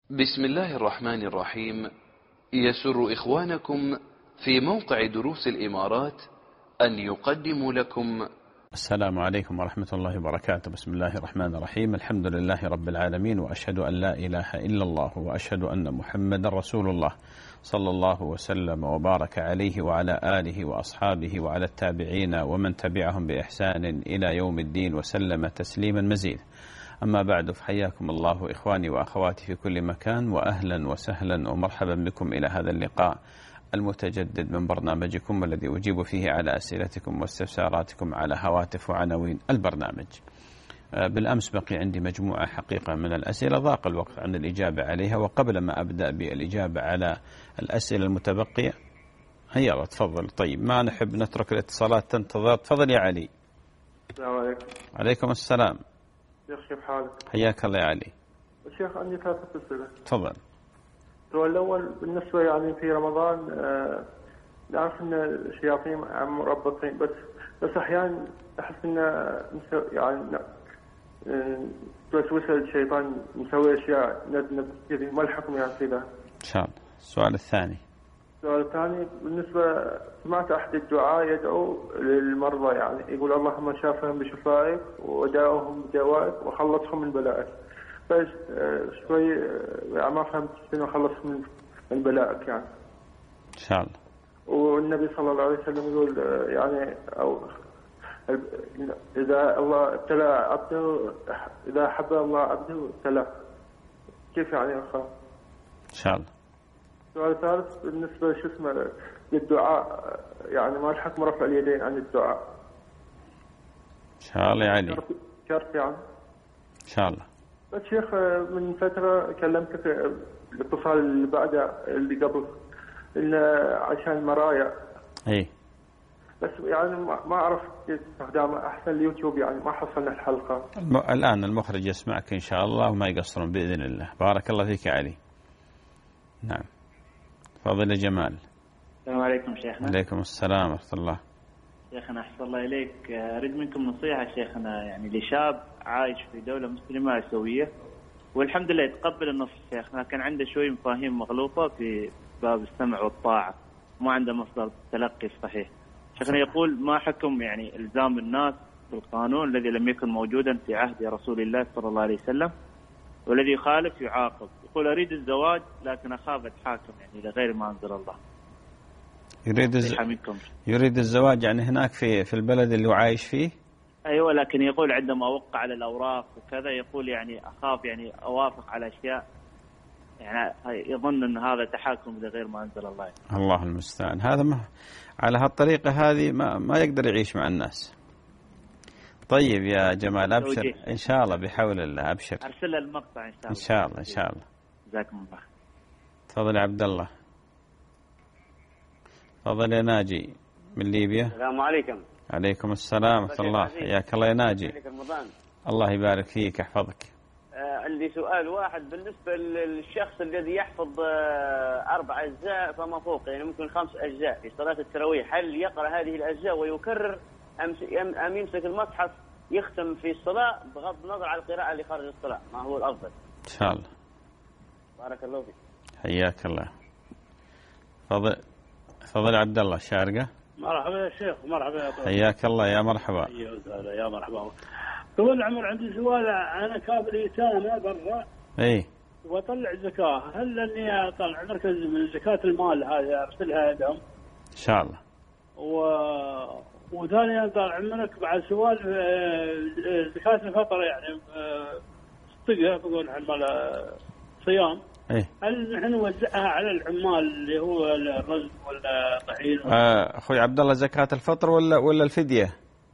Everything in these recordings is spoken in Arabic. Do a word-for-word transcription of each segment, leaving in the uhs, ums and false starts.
بسم الله الرحمن الرحيم. يسر إخوانكم في موقع دروس الإمارات أن يقدموا لكم. السلام عليكم ورحمة الله وبركاته. بسم الله الرحمن الرحيم. الحمد لله رب العالمين، وأشهد أن لا إله إلا الله، وأشهد أن محمد رسول الله، صلى الله وسلم وبارك عليه وعلى آله وأصحابه وعلى التابعين ومن تبعهم بإحسان إلى يوم الدين وسلم تسليما مزيدا. أما بعد، فحياكم الله إخواني وأخواتي في كل مكان، وأهلا وسهلا ومرحبا بكم إلى هذا اللقاء المتجدد من برنامجكم الذي أجيب فيه على أسئلتكم واستفساراتكم على هواتف وعناوين البرنامج. بالأمس بقي عندي مجموعة حقيقة من الأسئلة، ضاق الوقت عن الإجابة عليها، وقبل ما أبدأ بالإجابة على الأسئلة المتبقية، هيا تفضل. طيب، ما نحب نترك الاتصالات تنتظر. تفضل يا علي. السلام عليكم. عليكم السلام. شيخ كيف حالك؟ حياك الله يا علي. شيخ عندي ثلاثة أسئلة. تفضل. السؤال الأول بالنسبة يعني في رمضان آه نعرف أن الشياطين مربطين، بس بس أحيانا أحس أن يعني توسوس الشيطان مسوي أشياء ندب كذي، ما الحكم يعني في ذا؟ إن شاء الله. السؤال الثاني. السؤال الثاني بالنسبة سمعت أحد الدعاء يدعو للمرضى، يعني يقول اللهم شافهم بشفائك وداوهم بدوائك وخلصهم من بلائك، بس شوي يعني ما فهمت شنو خلصهم من بلائك يعني. إن شاء الله. والنبي صلى الله عليه وسلم يقول يعني أو إذا الله ابتلى عبده، إذا حب الله عبده ابتلاه، كيف يعني أخاف؟ إن شاء الله. السؤال الثالث بالنسبة شو اسمه للدعاء، يعني ما الحكم رفع اليدين عن الدعاء؟ إن شاء الله يا علي. شرط يعني. إن شاء الله. بس شيخ من فترة كلمتك في الاتصال اللي بعده اللي قبل إنه عشان المرايا. إيه. بس يعني ما أعرف استخدامه أحسن اليوتيوب، يعني ما حصلنا الحلقة. الم... الآن المخرج يسمعك إن شاء الله وما يقصرون بإذن الله. بارك الله فيك يا علي. نعم. تفضل يا جمال. السلام عليكم شيخنا. عليكم السلام ورحمة الله. شيخنا أحسن الله إليك، أريد منكم نصيحة شيخنا، يعني لشاب عايش في دولة مسلمة سوية والحمد لله يتقبل النص شيخنا، لكن عنده شوي مفاهيم مغلوطة في باب السمع والطاعة، ما عنده مصدر التلقي الصحيح. شيخنا يقول ما حكم يعني إلزام الناس بالقانون الذي لم يكن موجودا في عهد رسول الله صلى الله عليه وسلم، والذي يخالف يعاقب. يقول أريد الزواج لكن أخاف أتحاكم يعني لغير ما أنزل الله. يريد الز... يريد الزواج يعني هناك في في البلد اللي هو عايش فيه. أيوة، لكن يقول عندما أوقع على الأوراق وكذا يقول يعني أخاف يعني أوافق على أشياء يعني يظن أن هذا تحاكم لغير ما أنزل الله. الله المستعان. هذا ما على هالطريقة هذه ما ما يقدر يعيش مع الناس. طيب يا جمال أبشر إن شاء الله بحول الله. أبشر. أرسل المقطع إن شاء الله. إن شاء الله إن شاء الله. جزاكم الله. تفضل يا عبد الله. تفضل يا ناجي من ليبيا. السلام عليكم. عليكم السلام ورحمة الله. حياك الله يا ناجي. الله يبارك فيك يحفظك. آه عندي سؤال واحد بالنسبة للشخص الذي يحفظ آه أربع أجزاء فما فوق، يعني ممكن خمس أجزاء في صلاة التراويح، هل يقرأ هذه الأجزاء ويكرر أم, أم يمسك المصحف يختم في الصلاة بغض النظر على القراءة اللي خارج الصلاة؟ ما هو الأفضل؟ إن شاء الله. بارك الله فيك. حياك الله. تفضل تفضل عبد الله الشارقة. مرحبا يا شيخ. مرحبا يا طويل. حياك الله يا مرحبا. يا مرحبا. طول العمر عندي سؤال، انا كافل يتامى برا. اي. واطلع زكاه، هل اني اطلع مركز من زكاه المال هذه ارسلها لهم؟ ان شاء الله. و وثانيا طال عمرك بعد سؤال زكاه الفطر، يعني صدقها بقول عن مال صيام. ايه. هل نحن نوزعها على العمال اللي هو الرزق ولا طحين؟ آه اخوي عبد الله، زكاة الفطر ولا ولا الفدية؟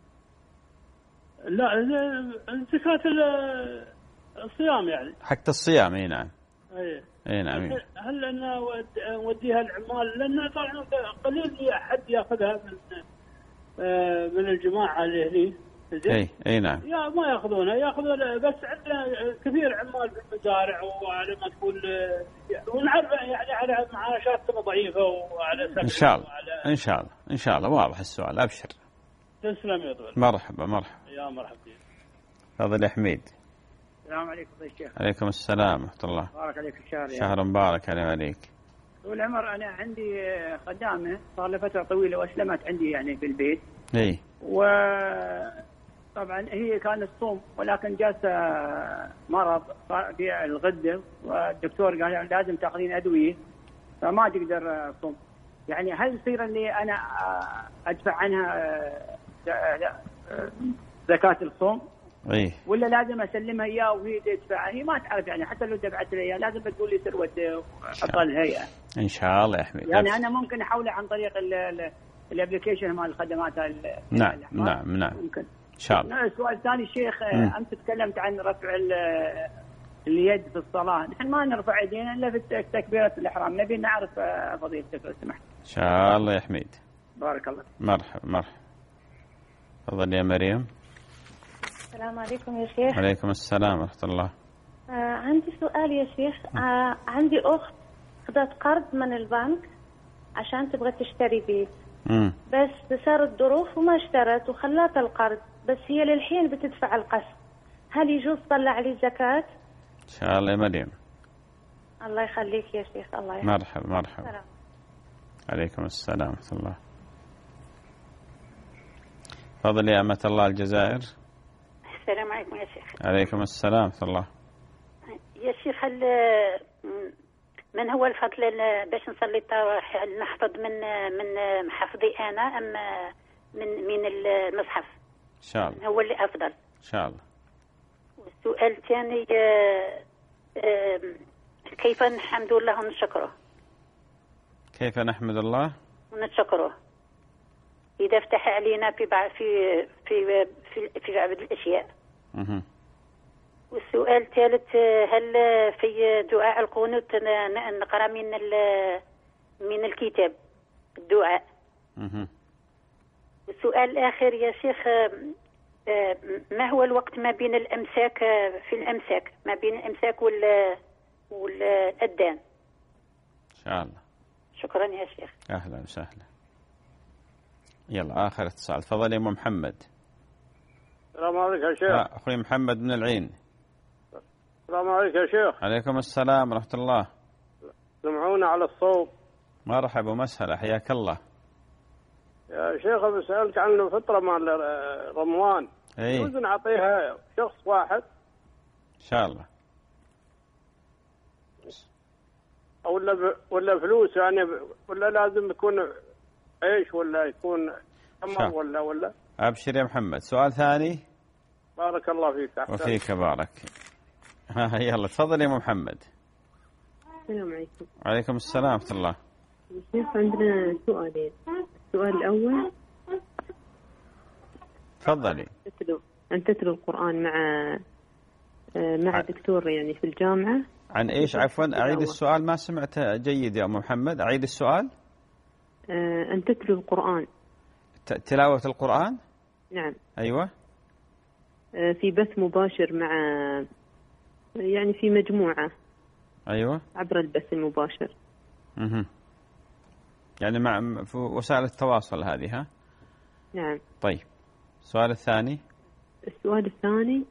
لا زكاة الصيام يعني. حق الصيام. اي نعم. اي. اي نعم. هل انا نوديها العمال؟ لان طبعا قليل حد ياخذها من من الجماعة اللي هني. اي اي نعم. يا ما ياخذونها، ياخذون بس عندنا كثير عمال في المزارع وعلى ما تقول ونعرف يعني على معاشاتنا ضعيفه وعلى ان شاء الله ان شاء الله ان شاء الله. واضح السؤال. ابشر. تسلم يا طويل. مرحبا مرحبا. يا مرحبا. تفضل يا حميد. السلام عليكم يا شيخ. عليكم السلام ورحمة الله. بارك عليك الشهر. شهر مبارك عليك. طول العمر أنا عندي خدامة صار لها فترة طويلة وأسلمت عندي يعني في البيت. إيه. وطبعا هي كانت تصوم ولكن جاتها مرض في الغدة والدكتور قال لازم تاخذين أدوية فما تقدر تصوم. يعني هل يصير اني انا ادفع عنها زكاة الصوم؟ ايه. ولا لازم اسلمها اياه وهي تدفع؟ هي ما تعرف يعني حتى لو دفعت لها اياه لازم تقول لي ثروه احطها الهيئه. ان شاء الله يا حميد. يعني انا ممكن احولها عن طريق الابلكيشن مال الخدمات. نعم نعم نعم ممكن ان شاء الله. السؤال الثاني الشيخ، انت تكلمت عن رفع اليد في الصلاه، نحن ما نرفع ايدينا الا في تكبيره الاحرام، نبي نعرف فضيلتك لو سمحت. ان شاء الله يا حميد. بارك الله. مرحبا مرحبا. تفضل يا مريم. السلام عليكم يا شيخ. عليكم السلام ورحمة الله. آه عندي سؤال يا شيخ. آه عندي أخت أخذت قرض من البنك عشان تبغى تشتري بيت. مم. بس صارت ظروف وما اشترت وخلات القرض، بس هي للحين بتدفع القسط، هل يجوز تطلع عليه زكاة؟ إن شاء الله يا مريم. الله يخليك يا شيخ. الله يخليك. مرحبا مرحبا. سلام. عليكم السلام ورحمة الله. تفضل يا أمة الله الجزائر. السلام عليكم يا شيخ. عليكم السلام ورحمة الله. يا شيخ هل من هو الفضل باش نصلي التراويح، نحفظ من من محفظي أنا أم من من المصحف؟ إن شاء الله. هو اللي أفضل. إن شاء الله. والسؤال الثاني كيف نحمد الله ونشكره؟ كيف نحمد الله ونشكره إذا فتح علينا في بعض في في في في بعض الأشياء. اها. والسؤال الثالث، هل في دعاء القنوت نقرأ من من الكتاب الدعاء؟ اها. والسؤال الآخر يا شيخ، ما هو الوقت ما بين الأمساك في الأمساك ما بين الأمساك وال والأذان؟ إن شاء الله. شكرا يا شيخ. أهلا وسهلا. يلا آخر اتصال. تفضل يا أم محمد. السلام عليكم يا شيخ. أخوي محمد من العين. السلام عليكم يا شيخ. عليكم السلام ورحمة الله. سمعونا على الصوت. مرحبا ومسهلا، حياك الله. يا شيخ بسألك عن الفطرة مال رمضان. اي. يجوز نعطيها شخص واحد؟ إن شاء الله. ولا ب... ولا فلوس يعني، ولا لازم يكون عيش ولا يكون تمر ولا ولا؟ أبشر يا محمد. سؤال ثاني. بارك الله فيك. أحسن. وفيك بارك. ها يلا تفضل يا محمد. السلام عليكم. وعليكم السلام ورحمة الله. شيخ عندنا سؤالين. السؤال الأول، تفضلي. تتلو أن تتلو القرآن مع مع دكتور يعني في الجامعة. عن إيش عفوا؟ أعيد السؤال، ما سمعت جيد يا أم محمد، أعيد السؤال. أن تتلو القرآن. تلاوة القرآن؟ نعم. أيوة. في بث مباشر مع يعني في مجموعة. أيوة. عبر البث المباشر. اها. يعني مع في وسائل التواصل هذه ها؟ نعم. طيب. السؤال الثاني. السؤال الثاني،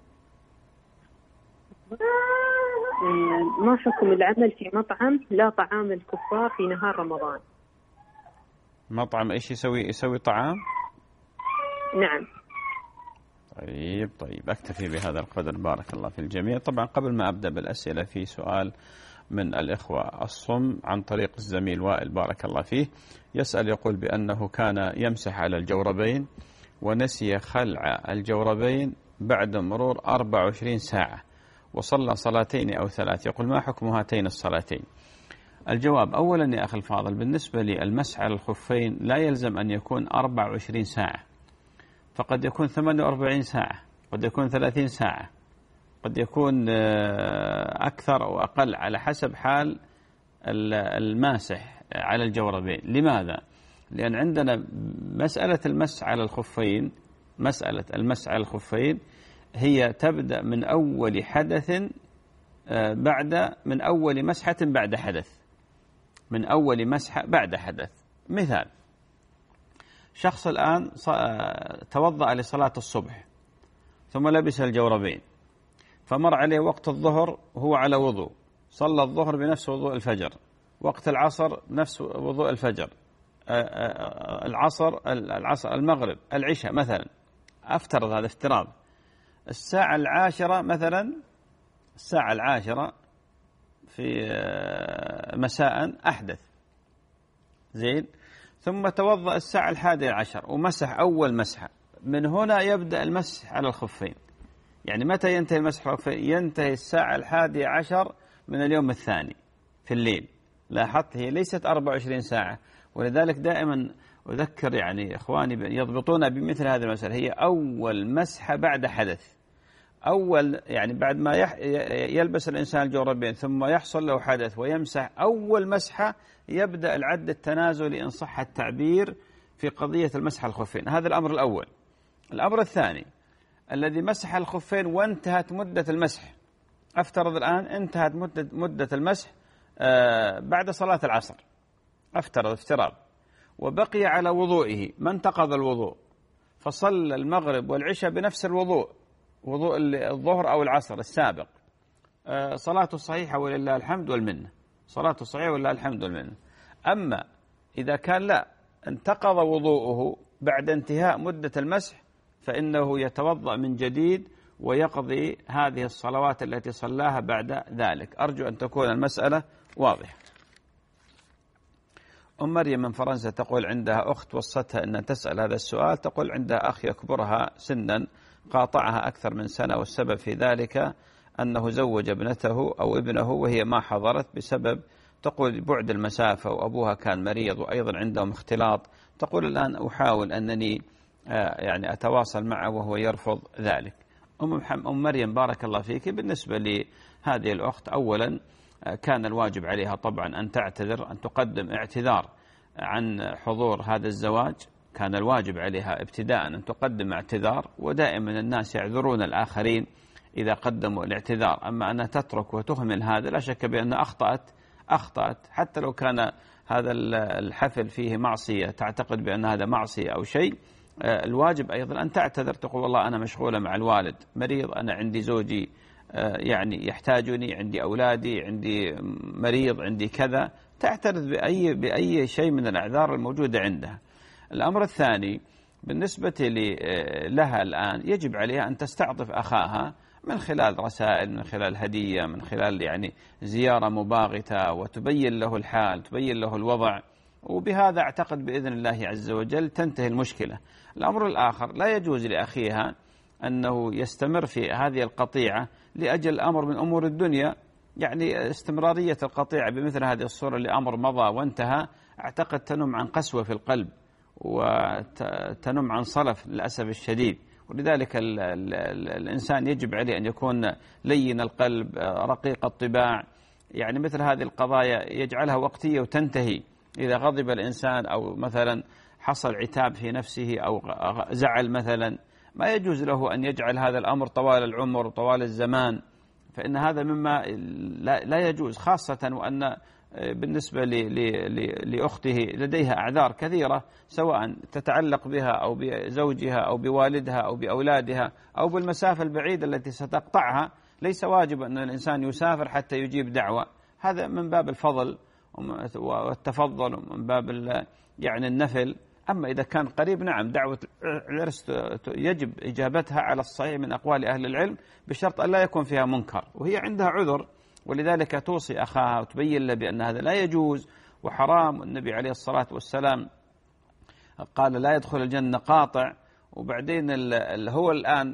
ما حكم العمل في مطعم لا طعام الكفار في نهار رمضان؟ مطعم ايش يسوي؟ يسوي طعام؟ نعم. طيب طيب أكتفي بهذا القدر. بارك الله في الجميع. طبعا قبل ما أبدأ بالأسئلة في سؤال من الإخوة الصم عن طريق الزميل وائل بارك الله فيه، يسأل يقول بأنه كان يمسح على الجوربين ونسي خلع الجوربين بعد مرور أربع وعشرين ساعة وصلى صلاتين أو ثلاث، يقول ما حكم هاتين الصلاتين؟ الجواب، أولا يا أخي الفاضل، بالنسبة للمسح على الخفين لا يلزم أن يكون أربع وعشرين ساعة، فقد يكون ثمانية وأربعين ساعة، قد يكون ثلاثين ساعة، قد يكون أكثر أو أقل على حسب حال الماسح على الجوربين. لماذا؟ لأن عندنا مسألة المسح على الخفين، مسألة المسح على الخفين هي تبدأ من أول حدث بعد من أول مسحة بعد حدث، من أول مسحة بعد حدث. مثال، شخص الآن توضأ لصلاة الصبح ثم لبس الجوربين، فمر عليه وقت الظهر وهو على وضوء، صلى الظهر بنفس وضوء الفجر، وقت العصر بنفس وضوء الفجر، العصر العصر المغرب، العشاء مثلا، أفترض هذا افتراض، الساعة العاشرة مثلا، الساعة العاشرة في مساء أحدث، زين، ثم توضأ الساعة الحادية عشر ومسح أول مسحة. من هنا يبدأ المسح على الخفين. يعني متى ينتهي المسح على الخفين؟ ينتهي الساعة الحادية عشر من اليوم الثاني في الليل. لاحظت هي ليست أربع وعشرين ساعة، ولذلك دائما أذكر يعني إخواني يضبطون بمثل هذه المسألة، هي أول مسحة بعد حدث. أول يعني بعد ما يلبس الإنسان الجوربين ثم يحصل له حدث ويمسح أول مسحة، يبدأ العد التنازلي إن صح التعبير في قضية المسح الخفين. هذا الأمر الأول. الأمر الثاني، الذي مسح الخفين وانتهت مدة المسح، أفترض الآن انتهت مدة, مدة المسح بعد صلاة العصر، أفترض افتراض، وبقي على وضوئه، ما انتقض الوضوء، فصلى المغرب والعشاء بنفس الوضوء، وضوء الظهر أو العصر السابق، صلاته صحيحة ولله الحمد والمنة، صلاته صحيحة ولله الحمد والمنة. أما إذا كان لا انتقض وضوءه بعد انتهاء مدة المسح، فإنه يتوضأ من جديد ويقضي هذه الصلوات التي صلاها بعد ذلك. أرجو أن تكون المسألة واضحة. أم مريم من فرنسا تقول عندها أخت وصتها أن تسأل هذا السؤال، تقول عندها أخ يكبرها سنا قاطعها أكثر من سنة، والسبب في ذلك أنه زوج ابنته أو ابنه وهي ما حضرت بسبب، تقول بعد المسافة، وأبوها كان مريض وأيضا عندهم اختلاط. تقول الآن أحاول أنني يعني أتواصل معه وهو يرفض ذلك. أم, أم مريم بارك الله فيك، بالنسبة لهذه الأخت أولا كان الواجب عليها طبعا أن تعتذر، أن تقدم اعتذار عن حضور هذا الزواج، كان الواجب عليها ابتداء أن تقدم اعتذار، ودائما الناس يعذرون الآخرين إذا قدموا الاعتذار. أما أنها تترك وتهمل هذا، لا شك بأن أخطأت أخطأت حتى لو كان هذا الحفل فيه معصية، تعتقد بأن هذا معصية أو شيء، الواجب أيضا أن تعتذر، تقول والله أنا مشغولة مع الوالد، مريض، أنا عندي زوجي يعني يحتاجني، عندي أولادي، عندي مريض، عندي كذا، تعترض بأي, بأي شيء من الأعذار الموجودة عندها. الأمر الثاني بالنسبة لها الآن، يجب عليها أن تستعطف أخاها من خلال رسائل، من خلال هدية، من خلال يعني زيارة مباغتة، وتبين له الحال، تبين له الوضع، وبهذا أعتقد بإذن الله عز وجل تنتهي المشكلة. الأمر الآخر، لا يجوز لأخيها أنه يستمر في هذه القطيعة لأجل أمر من أمور الدنيا، يعني استمرارية القطيعة بمثل هذه الصورة لأمر مضى وانتهى، أعتقد تنم عن قسوة في القلب وتنم عن صلف للأسف الشديد. ولذلك ال ال ال الإنسان يجب عليه أن يكون لين القلب، رقيق الطباع، يعني مثل هذه القضايا يجعلها وقتية وتنتهي. إذا غضب الإنسان أو مثلا حصل عتاب في نفسه أو زعل مثلا، ما يجوز له أن يجعل هذا الأمر طوال العمر وطوال الزمان، فإن هذا مما لا يجوز، خاصة وأن بالنسبة لأخته لديها أعذار كثيرة، سواء تتعلق بها أو بزوجها أو بوالدها أو بأولادها أو بالمسافة البعيدة التي ستقطعها. ليس واجب أن الإنسان يسافر حتى يجيب دعوة، هذا من باب الفضل والتفضل ومن باب يعني النفل. أما إذا كان قريب، نعم دعوة العرس يجب إجابتها على الصحيح من أقوال أهل العلم، بشرط أن لا يكون فيها منكر وهي عندها عذر، ولذلك توصي أخاها وتبين له بأن هذا لا يجوز وحرام. النبي عليه الصلاة والسلام قال لا يدخل الجنة قاطع، وبعدين هو الآن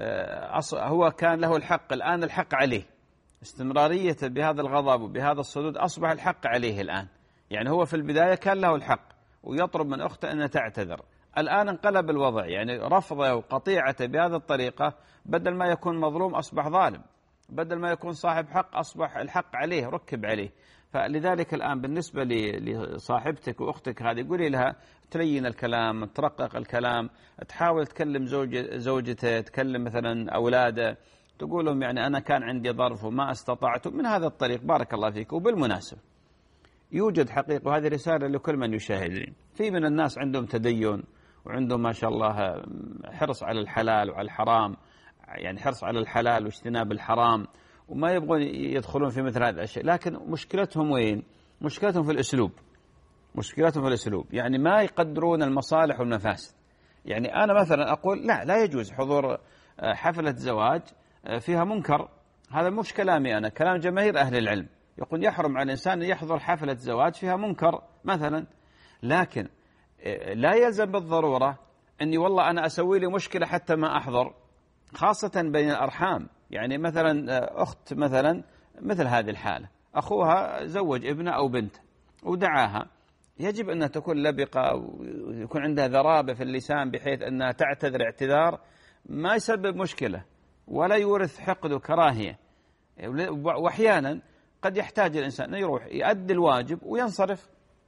هو كان له الحق، الآن الحق عليه، استمرارية بهذا الغضب وبهذا الصدود أصبح الحق عليه الآن. يعني هو في البداية كان له الحق ويطلب من أخته أن تعتذر، الآن انقلب الوضع، يعني رفضه وقطيعته بهذه الطريقة، بدل ما يكون مظلوم أصبح ظالم، بدل ما يكون صاحب حق أصبح الحق عليه، ركب عليه. فلذلك الآن بالنسبة لصاحبتك وأختك هذه، قولي لها تلين الكلام، ترقق الكلام، تحاول تكلم زوجة زوجته، تكلم مثلا أولاده، تقول لهم يعني أنا كان عندي ظرف وما استطعت، من هذا الطريق. بارك الله فيك. وبالمناسبة يوجد حقيقة، وهذه رسالة لكل من يشاهدني، في من الناس عندهم تدين وعندهم ما شاء الله حرص على الحلال وعلى الحرام، يعني حرص على الحلال واجتناب الحرام وما يبغون يدخلون في مثل هذه الأشياء، لكن مشكلتهم وين؟ مشكلتهم في الأسلوب، مشكلتهم في الأسلوب، يعني ما يقدرون المصالح والمفاسد. يعني أنا مثلا أقول لا لا يجوز حضور حفلة زواج فيها منكر، هذا مش كلامي أنا، كلام جماهير أهل العلم، يقول يحرم على الإنسان أن يحضر حفلة زواج فيها منكر مثلا، لكن لا يلزم بالضرورة أني والله أنا أسوي لي مشكلة حتى ما أحضر، خاصة بين الأرحام. يعني مثلا أخت مثلا مثل هذه الحالة، أخوها زوج ابنه أو بنته ودعاها، يجب أن تكون لبقة ويكون عندها ذرابة في اللسان بحيث أنها تعتذر اعتذار ما يسبب مشكلة ولا يورث حقد وكراهية. وأحيانا قد يحتاج الإنسان أن يروح يؤدي الواجب وينصرف،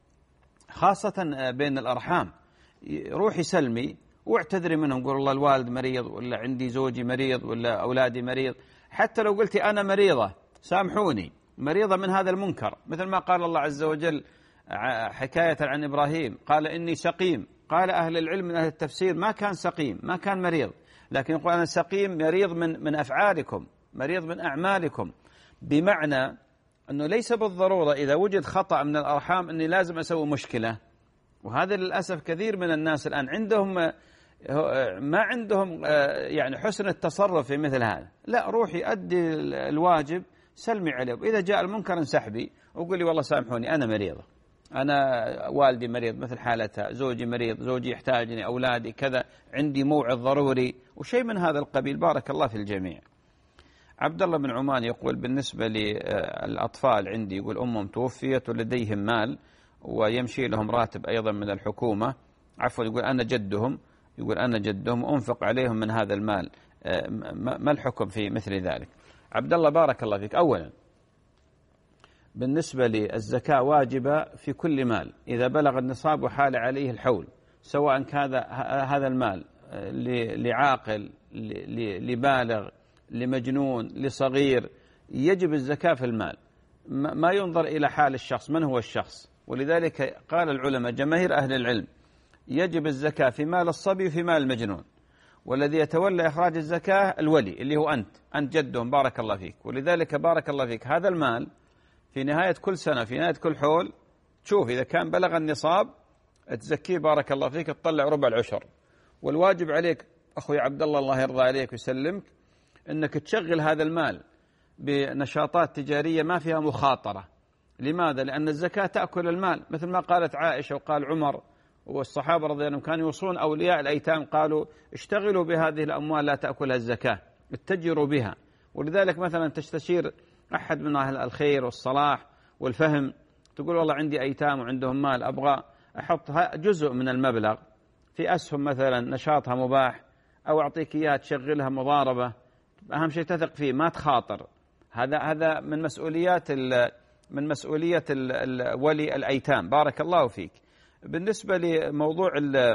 خاصة بين الأرحام، روحي سلمي واعتذري منهم، قول الله الوالد مريض ولا عندي زوجي مريض ولا أولادي مريض، حتى لو قلتي أنا مريضة سامحوني، مريضة من هذا المنكر، مثل ما قال الله عز وجل حكاية عن إبراهيم قال إني سقيم، قال أهل العلم من أهل التفسير ما كان سقيم، ما كان مريض، لكن يقول أنا سقيم مريض من من أفعالكم، مريض من أعمالكم، بمعنى أنه ليس بالضرورة إذا وجد خطأ من الأرحام أني لازم أسوي مشكلة. وهذا للأسف كثير من الناس الآن عندهم ما عندهم يعني حسن التصرف في مثل هذا، لا روحي أدي الواجب سلمي عليه، وإذا جاء المنكر انسحبي وقولي والله سامحوني أنا مريضة، أنا والدي مريض مثل حالتها، زوجي مريض، زوجي يحتاجني، أولادي كذا، عندي موعد ضروري وشيء من هذا القبيل. بارك الله في الجميع. عبد الله بن عمان يقول بالنسبة للأطفال عندي، يقول أمهم توفيت ولديهم مال ويمشي لهم راتب أيضا من الحكومة، عفوا يقول أنا جدهم، يقول أنا جدهم أنفق عليهم من هذا المال، ما الحكم في مثل ذلك؟ عبد الله بارك الله فيك، أولا بالنسبة للزكاة واجبة في كل مال إذا بلغ النصاب وحال عليه الحول، سواء كان هذا المال لعاقل لبالغ لمجنون لصغير، يجب الزكاة في المال، ما ينظر إلى حال الشخص من هو الشخص. ولذلك قال العلماء جماهير أهل العلم يجب الزكاة في مال الصبي وفي مال المجنون، والذي يتولى إخراج الزكاة الولي اللي هو أنت أنت جدهم بارك الله فيك. ولذلك بارك الله فيك هذا المال في نهاية كل سنة في نهاية كل حول تشوف إذا كان بلغ النصاب تزكيه بارك الله فيك، تطلع ربع العشر. والواجب عليك أخوي عبد الله الله يرضى عليك ويسلمك أنك تشغل هذا المال بنشاطات تجارية ما فيها مخاطرة. لماذا؟ لأن الزكاة تأكل المال، مثل ما قالت عائشة وقال عمر والصحابة رضي الله عنهم كانوا يوصون أولياء الأيتام قالوا اشتغلوا بهذه الأموال لا تأكلها الزكاة، اتجروا بها. ولذلك مثلا تستشير أحد من أهل الخير والصلاح والفهم، تقول والله عندي أيتام وعندهم مال، أبغى أحط جزء من المبلغ في أسهم مثلا نشاطها مباح، أو أعطيك إياها تشغلها مضاربة، أهم شيء تثق فيه ما تخاطر. هذا هذا من مسؤوليات من مسؤولية ولي الأيتام بارك الله فيك. بالنسبة لموضوع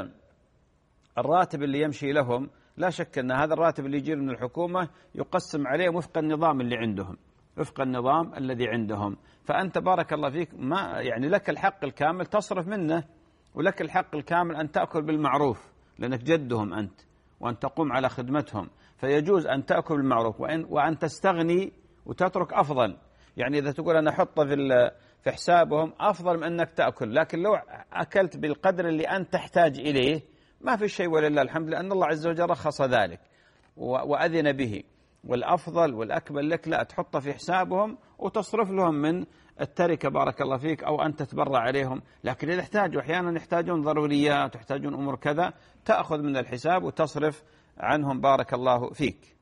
الراتب اللي يمشي لهم، لا شك أن هذا الراتب اللي يجي من الحكومة يقسم عليه وفق النظام اللي عندهم، وفق النظام الذي عندهم. فأنت بارك الله فيك ما يعني لك الحق الكامل تصرف منه، ولك الحق الكامل أن تأكل بالمعروف لأنك جدهم أنت، وأن تقوم على خدمتهم، فيجوز أن تأكل بالمعروف، وأن, وأن تستغني وتترك أفضل. يعني إذا تقول أنا أحطه في في حسابهم أفضل من أنك تأكل، لكن لو أكلت بالقدر اللي أنت تحتاج إليه ما في شيء ولله الحمد، لأن الله عز وجل رخص ذلك وأذن به. والأفضل والأكبر لك لا تحطه في حسابهم وتصرف لهم من التركة بارك الله فيك، أو أن تتبرع عليهم. لكن إذا احتاجوا أحيانا يحتاجون ضروريات ويحتاجون أمور كذا، تأخذ من الحساب وتصرف عنهم بارك الله فيك.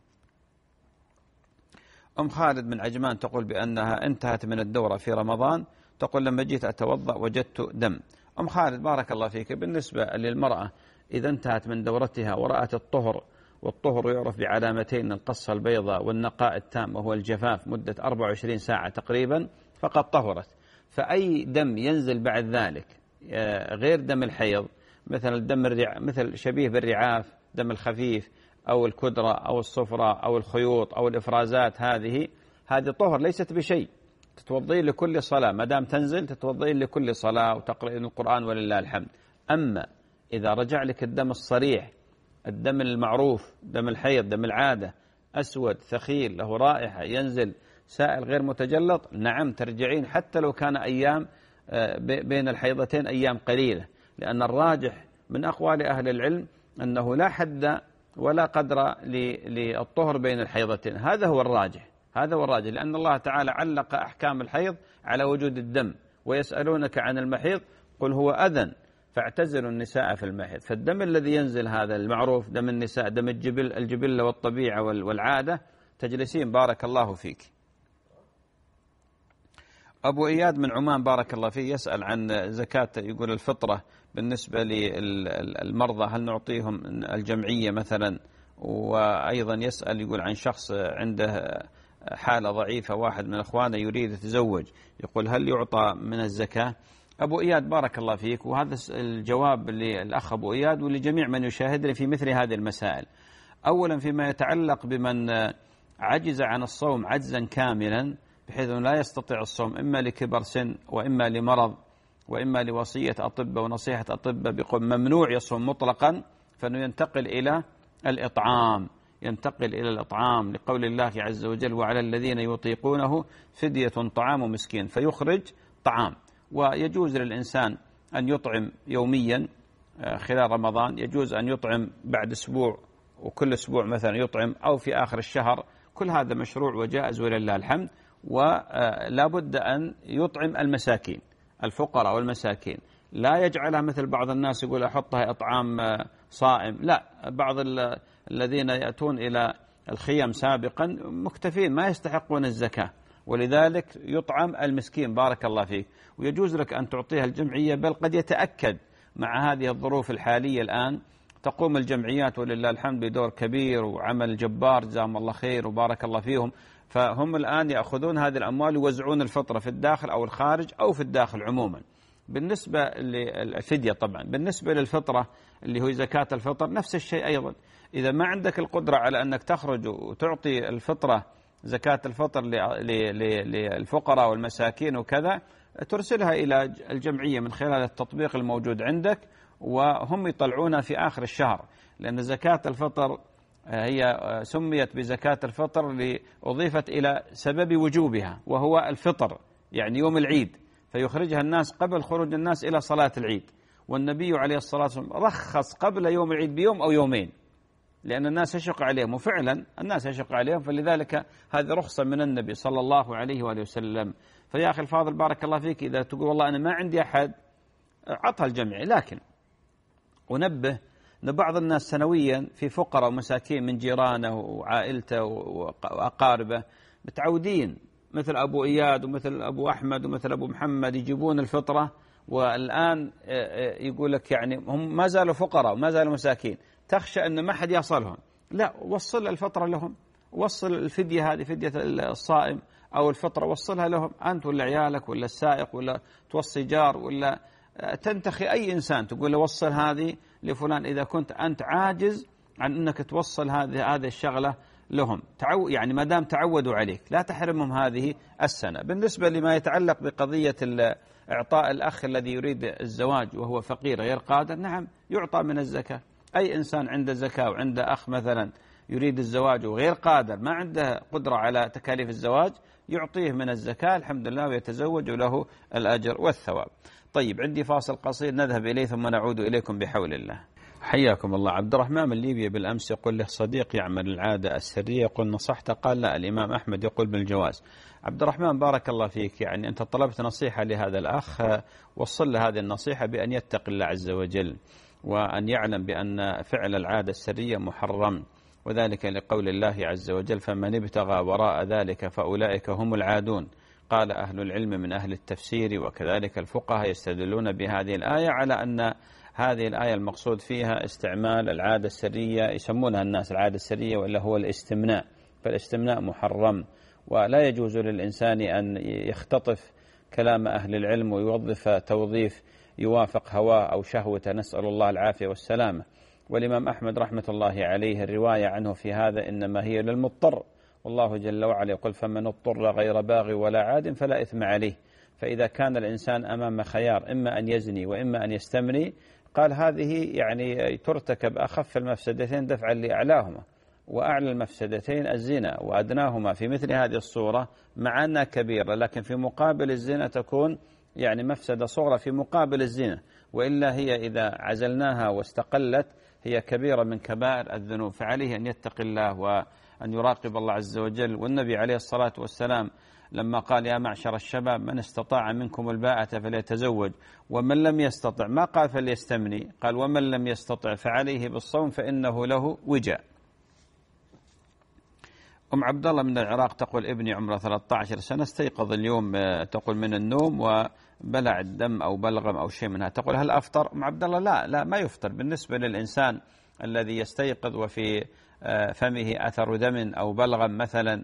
أم خالد من عجمان تقول بأنها انتهت من الدورة في رمضان، تقول لما جيت أتوضأ وجدت دم. أم خالد بارك الله فيك، بالنسبة للمرأة إذا انتهت من دورتها ورأت الطهر، والطهر يعرف بعلامتين القصة البيضاء والنقاء التام وهو الجفاف مدة أربع وعشرين ساعة تقريبا، فقد طهرت. فأي دم ينزل بعد ذلك غير دم الحيض، مثل الدم الرع... مثل شبيه بالرعاف، دم الخفيف أو الكدرة أو الصفرة أو الخيوط أو الإفرازات، هذه هذه طهر ليست بشيء، تتوضين لكل صلاة ما دام تنزل، تتوضين لكل صلاة وتقرأين القرآن ولله الحمد. أما إذا رجع لك الدم الصريح، الدم المعروف، دم الحيض، دم العادة، أسود ثخيل له رائحة ينزل سائل غير متجلط، نعم ترجعين حتى لو كان أيام بين الحيضتين أيام قليلة، لأن الراجح من أقوال أهل العلم أنه لا حد ولا قدر للطهر بين الحيضتين. هذا هو الراجح، هذا هو الراجح، لأن الله تعالى علق أحكام الحيض على وجود الدم. ويسألونك عن المحيض قل هو أذى فاعتزلوا النساء في المحيض. فالدم الذي ينزل هذا المعروف دم النساء، دم الجبل الجبلة والطبيعة والعادة. تجلسين بارك الله فيك. أبو إياد من عمان بارك الله فيه يسأل عن زكاة، يقول الفطرة بالنسبة للمرضى هل نعطيهم الجمعية مثلا؟ وأيضا يسأل يقول عن شخص عنده حالة ضعيفة، واحد من أخوانه يريد يتزوج، يقول هل يعطى من الزكاة؟ أبو إياد بارك الله فيك، وهذا الجواب للأخ أبو إياد ولجميع من يشاهدني في مثل هذه المسائل. أولا فيما يتعلق بمن عجز عن الصوم عجزا كاملا بحيث أنه لا يستطيع الصوم إما لكبر سن وإما لمرض وإما لوصية أطباء ونصيحة أطباء بقول ممنوع يصوم مطلقا، فإنه ينتقل إلى الإطعام، ينتقل إلى الإطعام لقول الله عز وجل وعلى الذين يطيقونه فدية طعام مسكين، فيخرج طعام. ويجوز للإنسان أن يطعم يوميا خلال رمضان، يجوز أن يطعم بعد أسبوع وكل أسبوع مثلا يطعم، أو في آخر الشهر. كل هذا مشروع وجائز ولله الحمد. ولا بد أن يطعم المساكين الفقراء والمساكين، لا يجعلها مثل بعض الناس يقول أحطها إطعام صائم، لا. بعض الذين يأتون إلى الخيام سابقا مكتفين ما يستحقون الزكاة، ولذلك يطعم المسكين بارك الله فيك. ويجوز لك أن تعطيها الجمعية، بل قد يتأكد مع هذه الظروف الحالية الآن تقوم الجمعيات ولله الحمد بدور كبير وعمل جبار جزاهم الله خير وبارك الله فيهم. فهم الآن يأخذون هذه الأموال يوزعون الفطرة في الداخل أو الخارج أو في الداخل عموما. بالنسبة للفدية طبعا، بالنسبة للفطرة اللي هو زكاة الفطر نفس الشيء أيضا. إذا ما عندك القدرة على أنك تخرج وتعطي الفطرة زكاة الفطر للفقراء والمساكين وكذا، ترسلها إلى الجمعية من خلال التطبيق الموجود عندك، وهم يطلعونها في آخر الشهر. لأن زكاة الفطر هي سميت بزكاة الفطر لأضيفت إلى سبب وجوبها وهو الفطر، يعني يوم العيد، فيخرجها الناس قبل خروج الناس إلى صلاة العيد. والنبي عليه الصلاة والسلام رخص قبل يوم العيد بيوم أو يومين، لأن الناس يشق عليهم، وفعلا الناس يشق عليهم، فلذلك هذه رخصة من النبي صلى الله عليه وآله وسلم. فيا أخي الفاضل بارك الله فيك، إذا تقول والله أنا ما عندي أحد عطها الجمعي، لكن ونبه أن بعض الناس سنويا في فقراء ومساكين من جيرانه وعائلته وأقاربه متعودين، مثل أبو إياد ومثل أبو أحمد ومثل أبو محمد يجيبون الفطرة، والآن يقول لك يعني هم ما زالوا فقراء وما زالوا مساكين، تخشى أن ما حد يصلهم. لا، وصل الفطرة لهم، وصل الفدية هذه فدية الصائم أو الفطرة وصلها لهم أنت ولا عيالك ولا السائق ولا توصي جار ولا تنتخي أي إنسان تقول له وصل هذه لفلان إذا كنت أنت عاجز عن أنك توصل هذه هذه الشغلة لهم. تعو يعني ما دام تعودوا عليك لا تحرمهم هذه السنة. بالنسبة لما يتعلق بقضية إعطاء الأخ الذي يريد الزواج وهو فقير غير قادر، نعم يعطى من الزكاة. أي إنسان عنده زكاة وعنده أخ مثلا يريد الزواج وغير قادر ما عنده قدرة على تكاليف الزواج يعطيه من الزكاة الحمد لله ويتزوج له الأجر والثواب. طيب عندي فاصل قصير نذهب إليه ثم نعود إليكم بحول الله. حياكم الله. عبد الرحمن من ليبيا بالأمس يقول له صديق يعمل العادة السرية، يقول نصحته قال لا، الإمام أحمد يقول بالجواز. عبد الرحمن بارك الله فيك، يعني أنت طلبت نصيحة لهذا الأخ، وصل له هذه النصيحة بأن يتقي الله عز وجل وأن يعلم بأن فعل العادة السرية محرم، وذلك لقول الله عز وجل فمن ابتغى وراء ذلك فأولئك هم العادون. قال أهل العلم من أهل التفسير وكذلك الفقهاء يستدلون بهذه الآية على أن هذه الآية المقصود فيها استعمال العادة السرية، يسمونها الناس العادة السرية ولا هو الاستمناء، فالاستمناء محرم، ولا يجوز للإنسان أن يختطف كلام أهل العلم ويوظف توظيف يوافق هواه أو شهوته، نسأل الله العافية والسلامة. والإمام أحمد رحمة الله عليه الرواية عنه في هذا إنما هي للمضطر، والله جل وعلا يقول فمن اضطر غير باغ ولا عاد فلا إثم عليه. فإذا كان الإنسان أمام خيار إما أن يزني وإما أن يستمني، قال هذه يعني ترتكب أخف المفسدتين دفعا لأعلاهما، وأعلى المفسدتين الزنا، وأدناهما في مثل هذه الصورة مع أنها كبيرة لكن في مقابل الزنا تكون يعني مفسدة صغرى في مقابل الزنا، وإلا هي إذا عزلناها واستقلت هي كبيرة من كبائر الذنوب. فعليه أن يتقي الله وأن يراقب الله عز وجل. والنبي عليه الصلاة والسلام لما قال يا معشر الشباب من استطاع منكم الباءة فليتزوج ومن لم يستطع، ما قال فليستمني، قال ومن لم يستطع فعليه بالصوم فإنه له وجاء. أم عبد الله من العراق تقول ابني عمره ثلاثة عشر سنة استيقظ اليوم تقول من النوم وبلع الدم أو بلغم أو شيء منها، تقول هل أفطر؟ أم عبد الله لا لا ما يفطر. بالنسبة للإنسان الذي يستيقظ وفي فمه أثر دم أو بلغم مثلا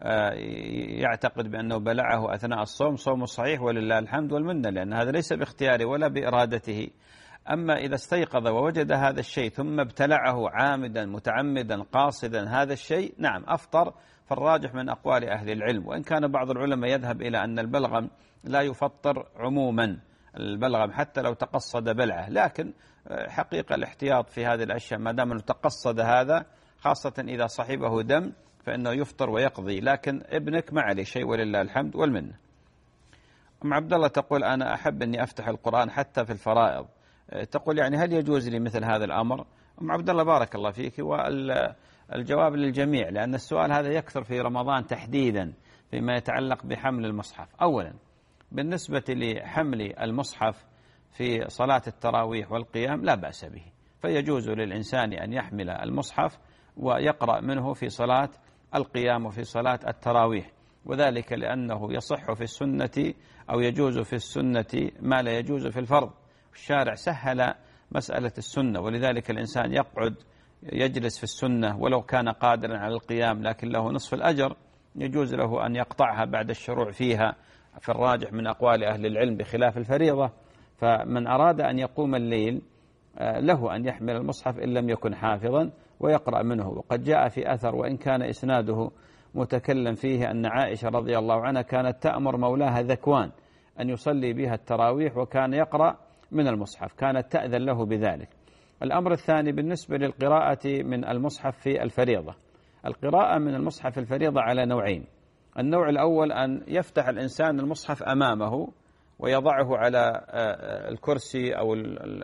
يعتقد بأنه بلعه أثناء الصوم، صومه صحيح ولله الحمد والمنة، لأن هذا ليس باختياره ولا بإرادته. أما إذا استيقظ ووجد هذا الشيء ثم ابتلعه عامدا متعمدا قاصدا هذا الشيء، نعم أفطر. فالراجح من أقوال أهل العلم، وإن كان بعض العلماء يذهب إلى أن البلغم لا يفطر عموما، البلغم حتى لو تقصد بلعه، لكن حقيقة الاحتياط في هذه الأشياء ما دام أنه تقصد هذا خاصة إذا صحبه دم فإنه يفطر ويقضي، لكن ابنك ما عليه شيء ولله الحمد والمنة. أم عبد الله تقول أنا أحب أني أفتح القرآن حتى في الفرائض، تقول يعني هل يجوز لي مثل هذا الأمر؟ أم عبد الله بارك الله فيك، والجواب للجميع، لأن السؤال هذا يكثر في رمضان تحديدا فيما يتعلق بحمل المصحف. أولا بالنسبة لحمل المصحف في صلاة التراويح والقيام لا بأس به، فيجوز للإنسان أن يحمل المصحف ويقرأ منه في صلاة القيام وفي صلاة التراويح، وذلك لأنه يصح في السنة أو يجوز في السنة ما لا يجوز في الفرض. الشارع سهل مسألة السنة، ولذلك الإنسان يقعد يجلس في السنة ولو كان قادرا على القيام لكن له نصف الأجر، يجوز له أن يقطعها بعد الشروع فيها في الراجح من أقوال أهل العلم بخلاف الفريضة. فمن أراد أن يقوم الليل له أن يحمل المصحف إن لم يكن حافظا ويقرأ منه. وقد جاء في أثر وإن كان إسناده متكلم فيه أن عائشة رضي الله عنها كانت تأمر مولاها ذكوان أن يصلي بها التراويح وكان يقرأ من المصحف، كانت تأذن له بذلك. الأمر الثاني بالنسبة للقراءة من المصحف في الفريضة، القراءة من المصحف الفريضة على نوعين. النوع الأول أن يفتح الإنسان المصحف أمامه ويضعه على الكرسي أو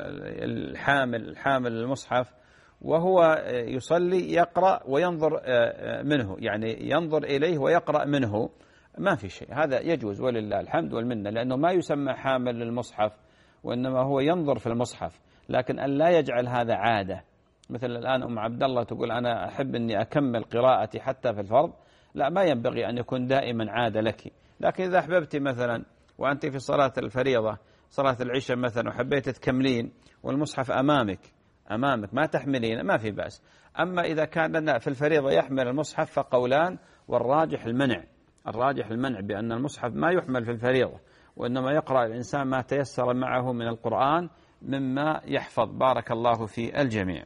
الحامل الحامل المصحف وهو يصلي يقرأ وينظر منه، يعني ينظر إليه ويقرأ منه، ما في شيء، هذا يجوز ولله الحمد والمنة، لأنه ما يسمى حامل للمصحف وإنما هو ينظر في المصحف. لكن أن لا يجعل هذا عادة، مثل الآن أم عبد الله تقول أنا أحب أني أكمل قراءتي حتى في الفرض، لا ما ينبغي أن يكون دائما عادة لك. لكن إذا أحببت مثلا وأنت في صلاة الفريضة صلاة العشاء مثلا وحبيت تكملين والمصحف أمامك أمامك ما تحملين ما في بأس. أما إذا كان لنا في الفريضة يحمل المصحف فقولان، والراجح المنع، الراجح المنع بأن المصحف ما يحمل في الفريضة، وإنما يقرأ الإنسان ما تيسر معه من القرآن مما يحفظ. بارك الله في الجميع.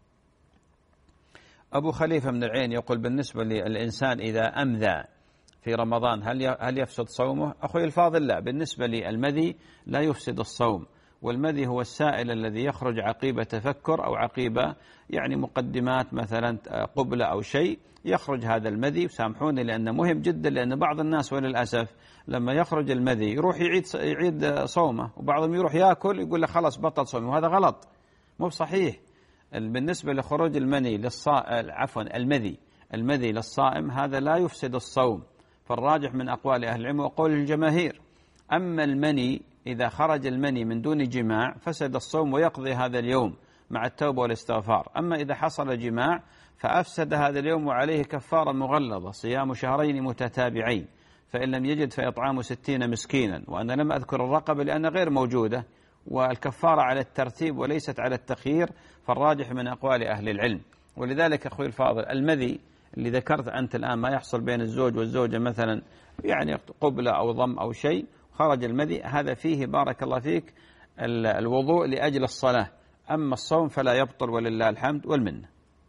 أبو خليفة من العين يقول بالنسبة للإنسان إذا أمذى في رمضان هل هل يفسد صومه؟ أخوي الفاضل لا، بالنسبة للمذي لا يفسد الصوم، والمذي هو السائل الذي يخرج عقيبة تفكر أو عقيبة يعني مقدمات مثلا قبلة أو شيء، يخرج هذا المذي، سامحوني لأنه مهم جدا، لأن بعض الناس وللأسف لما يخرج المذي يروح يعيد يعيد صومه، وبعضهم يروح يأكل يقول له خلاص بطل صومه، وهذا غلط مو صحيح. بالنسبة لخروج المني للصائم عفوا المذي المذي للصائم هذا لا يفسد الصوم، فالراجح من أقوال أهل العلم وقول الجماهير. أما المني إذا خرج المني من دون جماع فسد الصوم ويقضي هذا اليوم مع التوبة والاستغفار. أما إذا حصل جماع فأفسد هذا اليوم وعليه كفارة مغلظة صيام شهرين متتابعين، فإن لم يجد فإطعام ستين مسكينا، وأنا لم أذكر الرقبة لأنها غير موجودة، والكفارة على الترتيب وليست على التخيير، فالراجح من أقوال أهل العلم. ولذلك أخوي الفاضل المذي اللي ذكرت أنت الآن ما يحصل بين الزوج والزوجة مثلا يعني قبلة أو ضم أو شيء خرج المذي، هذا فيه بارك الله فيك الوضوء لأجل الصلاة، أما الصوم فلا يبطل ولله الحمد والمنة.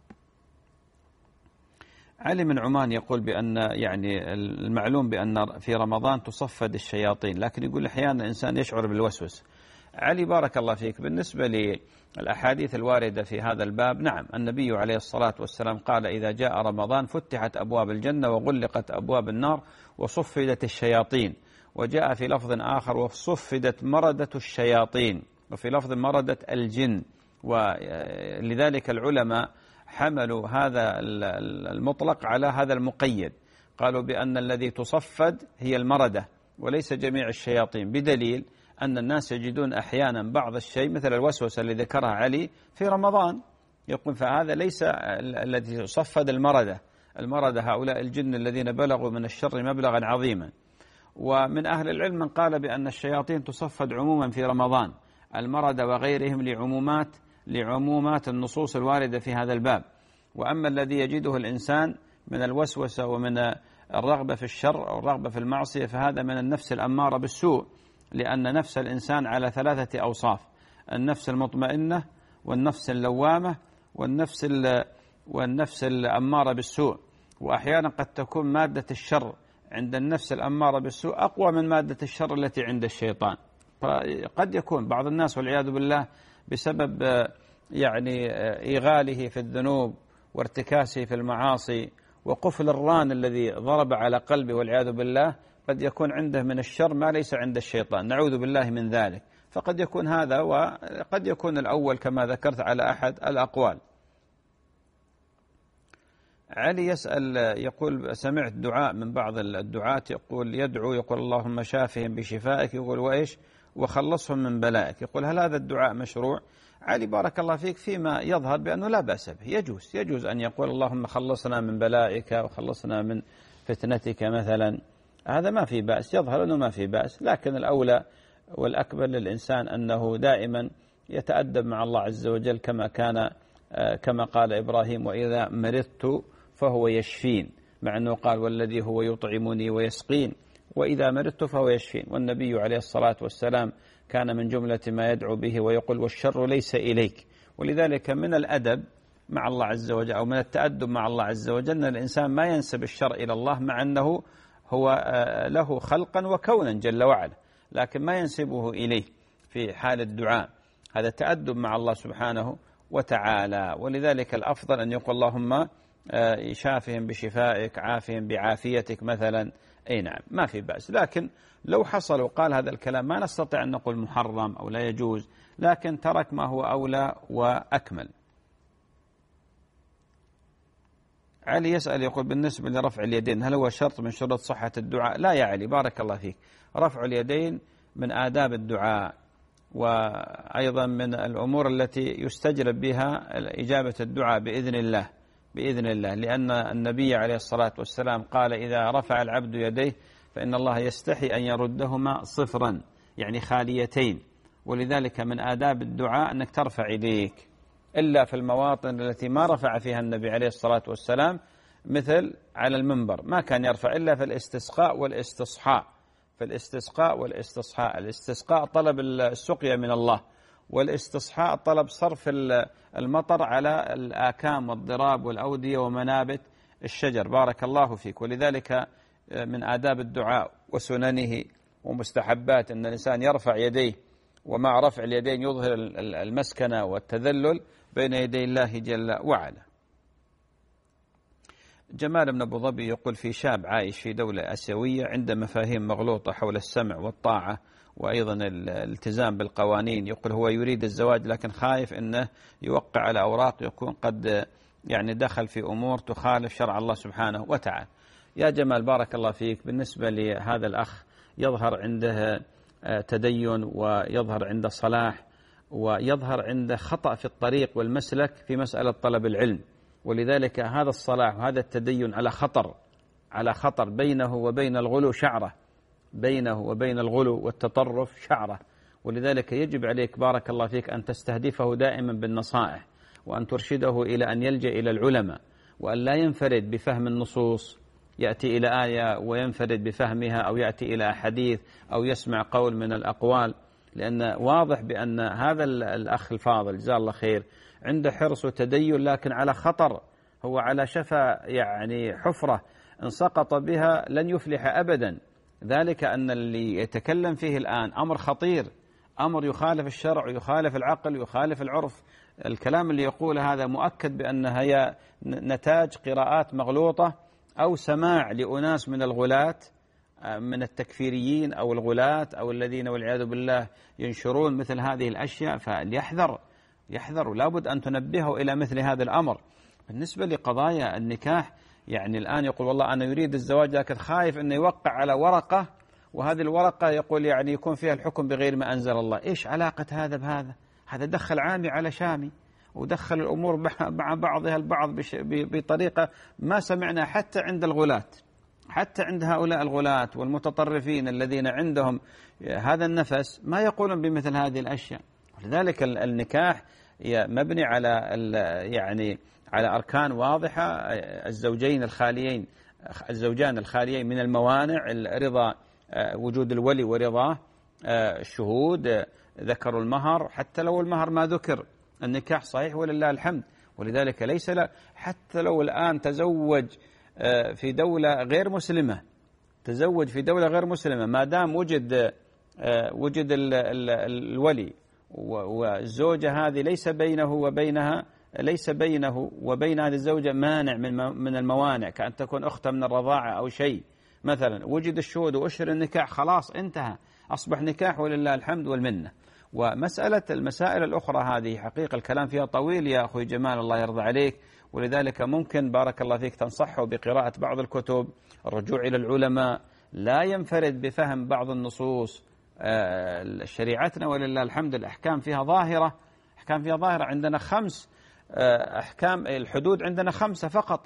علي من عمان يقول بأن يعني المعلوم بأن في رمضان تصفد الشياطين، لكن يقول أحيانا الإنسان يشعر بالوسوس. علي بارك الله فيك، بالنسبة للأحاديث الواردة في هذا الباب، نعم النبي عليه الصلاة والسلام قال إذا جاء رمضان فتحت أبواب الجنة وغلقت أبواب النار وصفدت الشياطين، وجاء في لفظ آخر وصفدت مردة الشياطين، وفي لفظ مردة الجن. ولذلك العلماء حملوا هذا المطلق على هذا المقيد، قالوا بأن الذي تصفد هي المردة وليس جميع الشياطين، بدليل أن الناس يجدون أحيانا بعض الشيء مثل الوسوسة اللي ذكرها علي في رمضان، يقول فهذا ليس الذي صفد المردة. المردة هؤلاء الجن الذين بلغوا من الشر مبلغا عظيما. ومن أهل العلم من قال بأن الشياطين تصفد عموما في رمضان، المردة وغيرهم لعمومات لعمومات النصوص الواردة في هذا الباب. وأما الذي يجده الإنسان من الوسوسة ومن الرغبة في الشر أو الرغبة في المعصية فهذا من النفس الأمارة بالسوء، لأن نفس الإنسان على ثلاثة أوصاف: النفس المطمئنة والنفس اللوامة والنفس والنفس الأمارة بالسوء. وأحيانا قد تكون مادة الشر عند النفس الأمارة بالسوء أقوى من مادة الشر التي عند الشيطان. فقد يكون بعض الناس والعياذ بالله بسبب يعني إيغاله في الذنوب وارتكاسه في المعاصي وقفل الران الذي ضرب على قلبه والعياذ بالله قد يكون عنده من الشر ما ليس عند الشيطان، نعوذ بالله من ذلك. فقد يكون هذا، وقد يكون الأول كما ذكرت على أحد الأقوال. علي يسأل يقول سمعت دعاء من بعض الدعاة يقول يدعو يقول اللهم شافهم بشفائك، يقول وإيش وخلصهم من بلائك. يقول هل هذا الدعاء مشروع؟ علي بارك الله فيك فيما يظهر بأنه لا بأس به، يجوز يجوز أن يقول اللهم خلصنا من بلائك وخلصنا من فتنتك مثلا، هذا ما في بأس، يظهر أنه ما في بأس. لكن الأولى والأكبر للإنسان أنه دائما يتأدب مع الله عز وجل كما كان كما قال إبراهيم وإذا مرضت فهو يشفين، مع أنه قال والذي هو يطعمني ويسقين، وإذا مرضت فهو يشفين. والنبي عليه الصلاة والسلام كان من جملة ما يدعو به ويقول والشر ليس إليك. ولذلك من الأدب مع الله عز وجل أو من التأدب مع الله عز وجل أن الإنسان ما ينسب الشر إلى الله، مع أنه هو له خلقا وكونا جل وعلا، لكن ما ينسبه إليه في حال الدعاء. هذا تأدب مع الله سبحانه وتعالى. ولذلك الأفضل أن يقول اللهم شافهم بشفائك عافهم بعافيتك مثلا، أي نعم ما في بأس. لكن لو حصل وقال هذا الكلام ما نستطيع أن نقول محرم أو لا يجوز، لكن ترك ما هو أولى وأكمل. علي يسأل يقول بالنسبة لرفع اليدين هل هو شرط من شروط صحة الدعاء؟ لا يا علي بارك الله فيك، رفع اليدين من آداب الدعاء، وأيضا من الأمور التي يستجلب بها إجابة الدعاء بإذن الله بإذن الله لأن النبي عليه الصلاة والسلام قال إذا رفع العبد يديه فإن الله يستحي أن يردهما صفرا، يعني خاليتين. ولذلك من آداب الدعاء أنك ترفع يديك، إلا في المواطن التي ما رفع فيها النبي عليه الصلاة والسلام، مثل على المنبر ما كان يرفع إلا في الاستسقاء والاستصحاء. في الاستسقاء والاستصحاء، الاستسقاء طلب السقيا من الله، والاستصحاء طلب صرف المطر على الآكام والضراب والأودية ومنابت الشجر. بارك الله فيك. ولذلك من آداب الدعاء وسننه ومستحبات أن الإنسان يرفع يديه، ومع رفع اليدين يظهر المسكنة والتذلل بين يدي الله جل وعلا. جمال بن أبو ظبي يقول في شاب عايش في دولة آسيوية عنده مفاهيم مغلوطة حول السمع والطاعة وأيضا الالتزام بالقوانين، يقول هو يريد الزواج لكن خايف أنه يوقع على أوراق يكون قد يعني دخل في أمور تخالف شرع الله سبحانه وتعالى. يا جمال بارك الله فيك، بالنسبة لهذا الأخ يظهر عنده تدين ويظهر عنده صلاح ويظهر عنده خطأ في الطريق والمسلك في مسألة طلب العلم، ولذلك هذا الصلاح وهذا التدين على خطر على خطر بينه وبين الغلو شعرة بينه وبين الغلو والتطرف شعرة. ولذلك يجب عليك بارك الله فيك أن تستهدفه دائما بالنصائح، وأن ترشده إلى أن يلجأ إلى العلماء، وأن لا ينفرد بفهم النصوص، يأتي إلى آية وينفرد بفهمها، أو يأتي إلى حديث أو يسمع قول من الأقوال، لأن واضح بأن هذا الأخ الفاضل جزاه الله خير عنده حرص وتدين، لكن على خطر، هو على شفا يعني حفرة إن سقط بها لن يفلح أبدا. ذلك أن اللي يتكلم فيه الآن أمر خطير، أمر يخالف الشرع ويخالف العقل ويخالف العرف. الكلام اللي يقوله هذا مؤكد بأنها هي نتاج قراءات مغلوطة أو سماع لأناس من الغلاة من التكفيريين أو الغلاة أو الذين والعياذ بالله ينشرون مثل هذه الأشياء. فليحذر يحذر ولا بد أن تنبهه إلى مثل هذا الأمر. بالنسبة لقضايا النكاح، يعني الآن يقول والله أنا يريد الزواج لكن خايف أنه يوقع على ورقة، وهذه الورقة يقول يعني يكون فيها الحكم بغير ما أنزل الله. إيش علاقة هذا بهذا؟ هذا دخل عامي على شامي، ودخل الأمور مع بعضها البعض بطريقة ما سمعنا حتى عند الغلاة، حتى عند هؤلاء الغلاة والمتطرفين الذين عندهم هذا النفس ما يقولون بمثل هذه الأشياء. ولذلك النكاح مبني على يعني على أركان واضحة. الزوجين الخاليين الزوجان الخاليين من الموانع، رضا وجود الولي ورضاه، الشهود، ذكروا المهر، حتى لو المهر ما ذكر النكاح صحيح ولله الحمد. ولذلك ليس لا حتى لو الآن تزوج في دولة غير مسلمة تزوج في دولة غير مسلمة ما دام وجد وجد الولي والزوجة هذه ليس بينه وبينها ليس بينه وبين هذه الزوجة مانع من الموانع، كأن تكون أختها من الرضاعة أو شيء مثلا، وجد الشهود وأشهر النكاح، خلاص انتهى، أصبح نكاح ولله الحمد والمنة. ومسألة المسائل الأخرى هذه حقيقة الكلام فيها طويل يا أخوي جمال الله يرضى عليك، ولذلك ممكن بارك الله فيك تنصحه بقراءة بعض الكتب، الرجوع إلى العلماء، لا ينفرد بفهم بعض النصوص. شريعتنا ولله الحمد الأحكام فيها ظاهرة، أحكام فيها ظاهرة. عندنا خمس أحكام، الحدود عندنا خمسة فقط،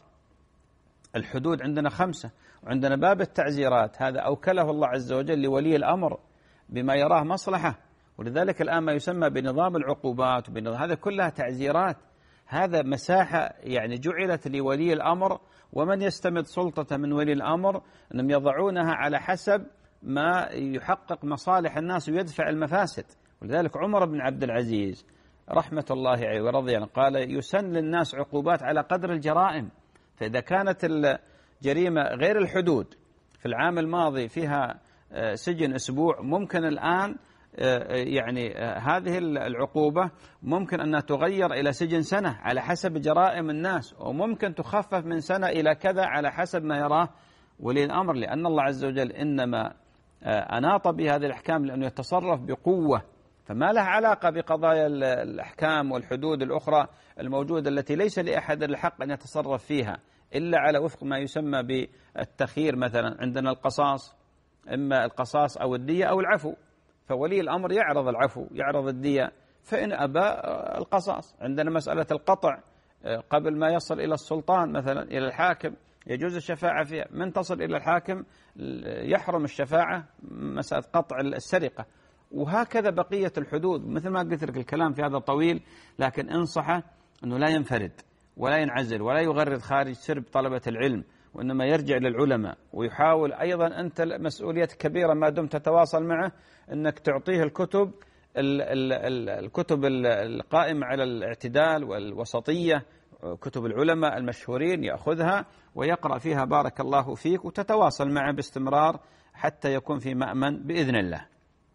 الحدود عندنا خمسة. وعندنا باب التعزيرات هذا أوكله الله عز وجل لولي الأمر بما يراه مصلحة. ولذلك الآن ما يسمى بنظام العقوبات وبنظام هذا كلها تعزيرات، هذا مساحة يعني جعلت لولي الأمر ومن يستمد سلطة من ولي الأمر أنهم يضعونها على حسب ما يحقق مصالح الناس ويدفع المفاسد. ولذلك عمر بن عبد العزيز رحمة الله عليه ورضي عنه قال يسن للناس عقوبات على قدر الجرائم. فإذا كانت الجريمة غير الحدود في العام الماضي فيها سجن أسبوع، ممكن الآن يعني هذه العقوبة ممكن أنها تغير إلى سجن سنة على حسب جرائم الناس، وممكن تخفف من سنة إلى كذا على حسب ما يراه ولي الأمر، لأن الله عز وجل إنما أناط بهذه الأحكام لأنه يتصرف بقوة، فما لها علاقة بقضايا الأحكام والحدود الأخرى الموجودة التي ليس لأحد الحق أن يتصرف فيها إلا على وفق ما يسمى بالتخيير. مثلا عندنا القصاص، إما القصاص أو الدية أو العفو، فولي الأمر يعرض العفو يعرض الدية، فإن أبى القصاص. عندنا مسألة القطع قبل ما يصل إلى السلطان مثلا إلى الحاكم يجوز الشفاعة فيها، من تصل إلى الحاكم يحرم الشفاعة، مسألة قطع السرقة، وهكذا بقية الحدود. مثل ما قلت لك الكلام في هذا طويل، لكن انصحه أنه لا ينفرد ولا ينعزل ولا يغرد خارج سرب طلبة العلم، وإنما يرجع للعلماء ويحاول أيضا أنت مسؤولية كبيرة ما دمت تتواصل معه أنك تعطيه الكتب الكتب القائمة على الاعتدال والوسطية، كتب العلماء المشهورين يأخذها ويقرأ فيها بارك الله فيك، وتتواصل معه باستمرار حتى يكون في مأمن بإذن الله.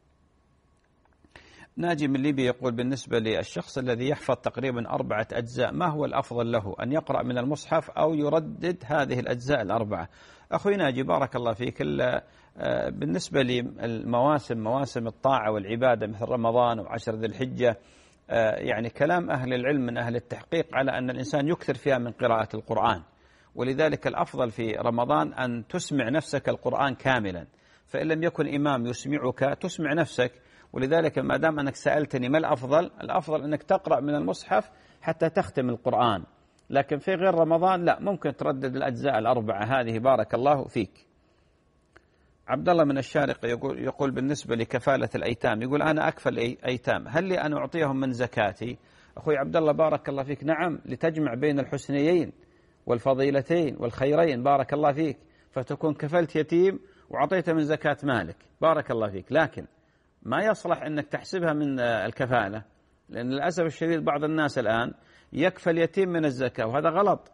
ناجي من ليبيا يقول بالنسبة للشخص الذي يحفظ تقريبا أربعة أجزاء ما هو الأفضل له، أن يقرأ من المصحف أو يردد هذه الأجزاء الأربعة؟ أخوي ناجي بارك الله فيك، بالنسبة للمواسم مواسم الطاعة والعبادة مثل رمضان وعشر ذي الحجة، يعني كلام أهل العلم من أهل التحقيق على أن الإنسان يكثر فيها من قراءة القرآن، ولذلك الأفضل في رمضان أن تسمع نفسك القرآن كاملا، فإن لم يكن إمام يسمعك تسمع نفسك. ولذلك ما دام أنك سألتني ما الأفضل، الأفضل أنك تقرأ من المصحف حتى تختم القرآن، لكن في غير رمضان لا، ممكن تردد الأجزاء الأربعة هذه بارك الله فيك. عبد الله من الشارقة يقول يقول بالنسبة لكفالة الأيتام، يقول أنا أكفل أيتام، هل لي أن أعطيهم من زكاتي؟ أخوي عبد الله بارك الله فيك، نعم، لتجمع بين الحسنيين والفضيلتين والخيرين بارك الله فيك، فتكون كفلت يتيم وعطيت من زكاة مالك بارك الله فيك، لكن ما يصلح أنك تحسبها من الكفالة، لأن للأسف الشديد بعض الناس الآن يكفل يتيم من الزكاة، وهذا غلط.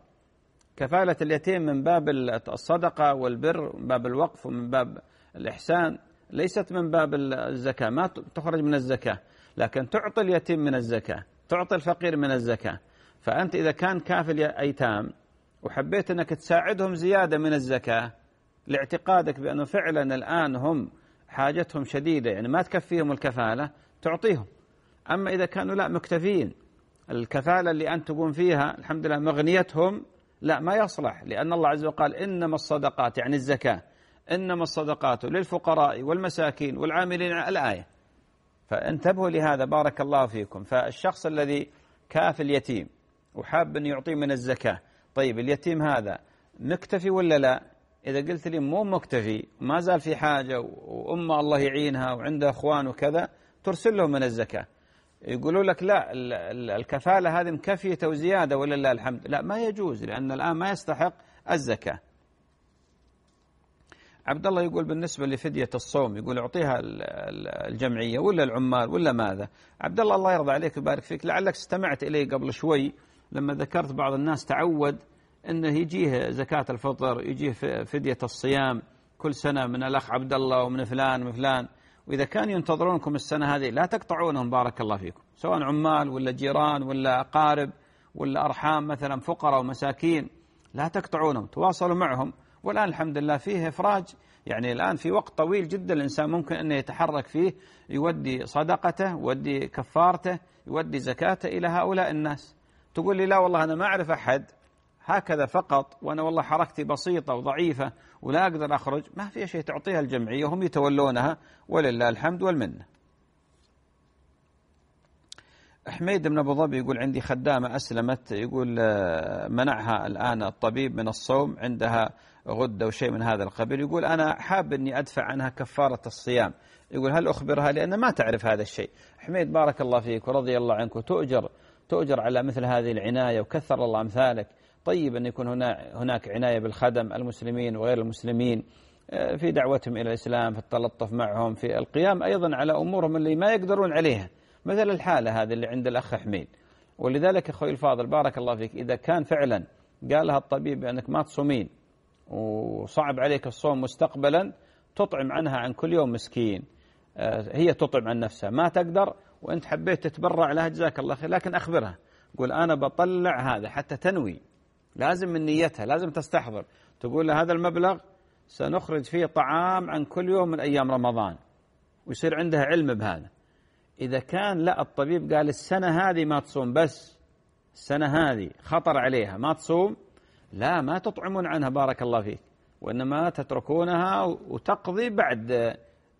كفالة اليتيم من باب الصدقة والبر، من باب الوقف ومن باب الإحسان، ليست من باب الزكاة، ما تخرج من الزكاة، لكن تعطي اليتيم من الزكاة، تعطي الفقير من الزكاة. فأنت إذا كان كافل أيتام وحبيت أنك تساعدهم زيادة من الزكاة لاعتقادك بأنه فعلا الآن هم حاجتهم شديدة، يعني ما تكفيهم الكفالة، تعطيهم. أما إذا كانوا لا مكتفين، الكفالة اللي أنت تقوم فيها الحمد لله مغنيتهم، لا ما يصلح، لأن الله عز وجل قال إنما الصدقات، يعني الزكاة، إنما الصدقات للفقراء والمساكين والعاملين على الآية. فانتبهوا لهذا بارك الله فيكم. فالشخص الذي كافل يتيم وحاب أن يعطيه من الزكاة، طيب اليتيم هذا مكتفي ولا لا؟ إذا قلت لي مو مكتفي ما زال في حاجة وأمه الله يعينها وعنده أخوان وكذا، ترسل له من الزكاة. يقولوا لك لا الكفالة هذه مكفية وزيادة ولا لا الحمد، لا ما يجوز، لأن الآن ما يستحق الزكاة. عبد الله يقول بالنسبة لفدية الصوم، يقول أعطيها الجمعية ولا العمال ولا ماذا؟ عبد الله الله يرضى عليك ويبارك فيك، لعلك استمعت إلي قبل شوي لما ذكرت بعض الناس تعود أنه يجيه زكاة الفطر، يجيه فدية الصيام كل سنة من الأخ عبد الله ومن فلان ومن فلان، وإذا كانوا ينتظرونكم السنة هذه لا تقطعونهم بارك الله فيكم، سواء عمال ولا جيران ولا أقارب ولا أرحام مثلا فقراء ومساكين، لا تقطعونهم، تواصلوا معهم. والآن الحمد لله فيه إفراج، يعني الآن في وقت طويل جدا الإنسان ممكن أنه يتحرك فيه، يودي صدقته، يودي كفارته، يودي زكاته إلى هؤلاء الناس. تقول لي لا والله أنا ما أعرف أحد هكذا فقط، وأنا والله حركتي بسيطة وضعيفة ولا أقدر أخرج، ما في شيء، تعطيها الجمعية وهم يتولونها ولله الحمد والمنة. حميد بن أبو ظبي يقول عندي خدامة أسلمت، يقول منعها الآن الطبيب من الصوم، عندها غدة وشيء من هذا القبيل، يقول أنا حاب أني أدفع عنها كفارة الصيام، يقول هل أخبرها لأن ما تعرف هذا الشيء؟ حميد بارك الله فيك ورضي الله عنك، وتؤجر تؤجر على مثل هذه العناية وكثر الله أمثالك. طيب أن يكون هناك عناية بالخدم المسلمين وغير المسلمين في دعوتهم إلى الإسلام، في التلطف معهم، في القيام أيضا على أمورهم اللي ما يقدرون عليها، مثل الحالة هذه اللي عند الأخ حميد. ولذلك أخوي الفاضل بارك الله فيك، إذا كان فعلا قال لها الطبيب بأنك ما تصومين وصعب عليك الصوم مستقبلا، تطعم عنها عن كل يوم مسكين، هي تطعم عن نفسها ما تقدر، وأنت حبيت تتبرع لها جزاك الله خير، لكن أخبرها قول أنا بطلع هذا، حتى تنوي، لازم من نيتها، لازم تستحضر، تقول له هذا المبلغ سنخرج فيه طعام عن كل يوم من أيام رمضان، ويصير عندها علم بهذا. إذا كان لا الطبيب قال السنة هذه ما تصوم، بس السنة هذه خطر عليها ما تصوم، لا ما تطعمون عنها بارك الله فيك، وإنما تتركونها وتقضي بعد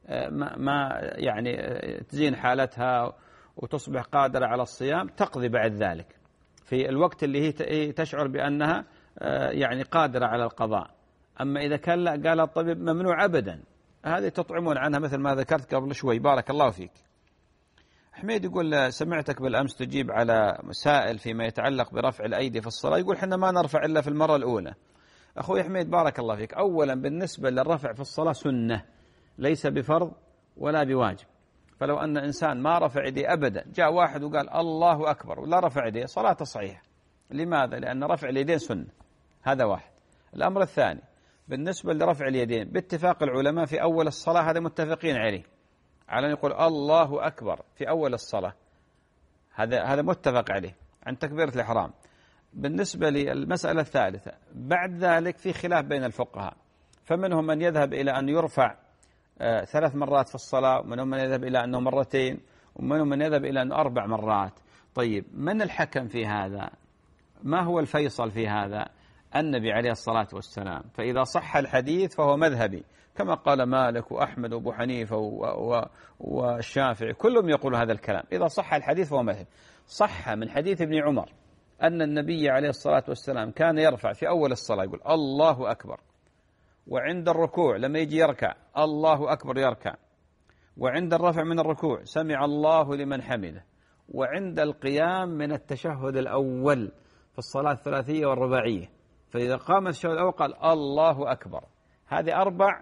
ما يعني تزين حالتها وتصبح قادرة على الصيام، تقضي بعد ذلك في الوقت اللي هي تشعر بأنها يعني قادرة على القضاء. أما إذا كان لا قال الطبيب ممنوع أبدا، هذه تطعمون عنها مثل ما ذكرت قبل شوي بارك الله فيك. حميد يقول سمعتك بالأمس تجيب على مسائل فيما يتعلق برفع الأيدي في الصلاة، يقول حنا ما نرفع إلا في المرة الأولى. أخوي حميد بارك الله فيك، أولا بالنسبة للرفع في الصلاة سنة، ليس بفرض ولا بواجب. فلو أن إنسان ما رفع يديه أبدا، جاء واحد وقال الله أكبر ولا رفع يديه، صلاته صحيحة. لماذا؟ لأن رفع اليدين سنة، هذا واحد. الأمر الثاني بالنسبة لرفع اليدين باتفاق العلماء في أول الصلاة، هذا متفقين عليه، على أن يقول الله أكبر في أول الصلاة، هذا هذا متفق عليه عن تكبيرة الإحرام. بالنسبة للمسألة الثالثة بعد ذلك في خلاف بين الفقهاء، فمنهم من يذهب إلى أن يرفع آه ثلاث مرات في الصلاة، ومنهم من يذهب إلى أنه مرتين، ومنهم من يذهب إلى أنه أربع مرات. طيب من الحكم في هذا؟ ما هو الفيصل في هذا؟ النبي عليه الصلاة والسلام، فإذا صح الحديث فهو مذهبي، كما قال مالك وأحمد وأبو حنيفة والشافعي، كلهم يقول هذا الكلام، إذا صح الحديث فهو مذهب. صح من حديث ابن عمر أن النبي عليه الصلاة والسلام كان يرفع في أول الصلاة يقول الله أكبر، وعند الركوع لما يجي يركع الله أكبر يركع، وعند الرفع من الركوع سمع الله لمن حمده، وعند القيام من التشهد الأول في الصلاة الثلاثية والرباعية، فإذا قام التشهد الأول قال الله أكبر. هذه أربع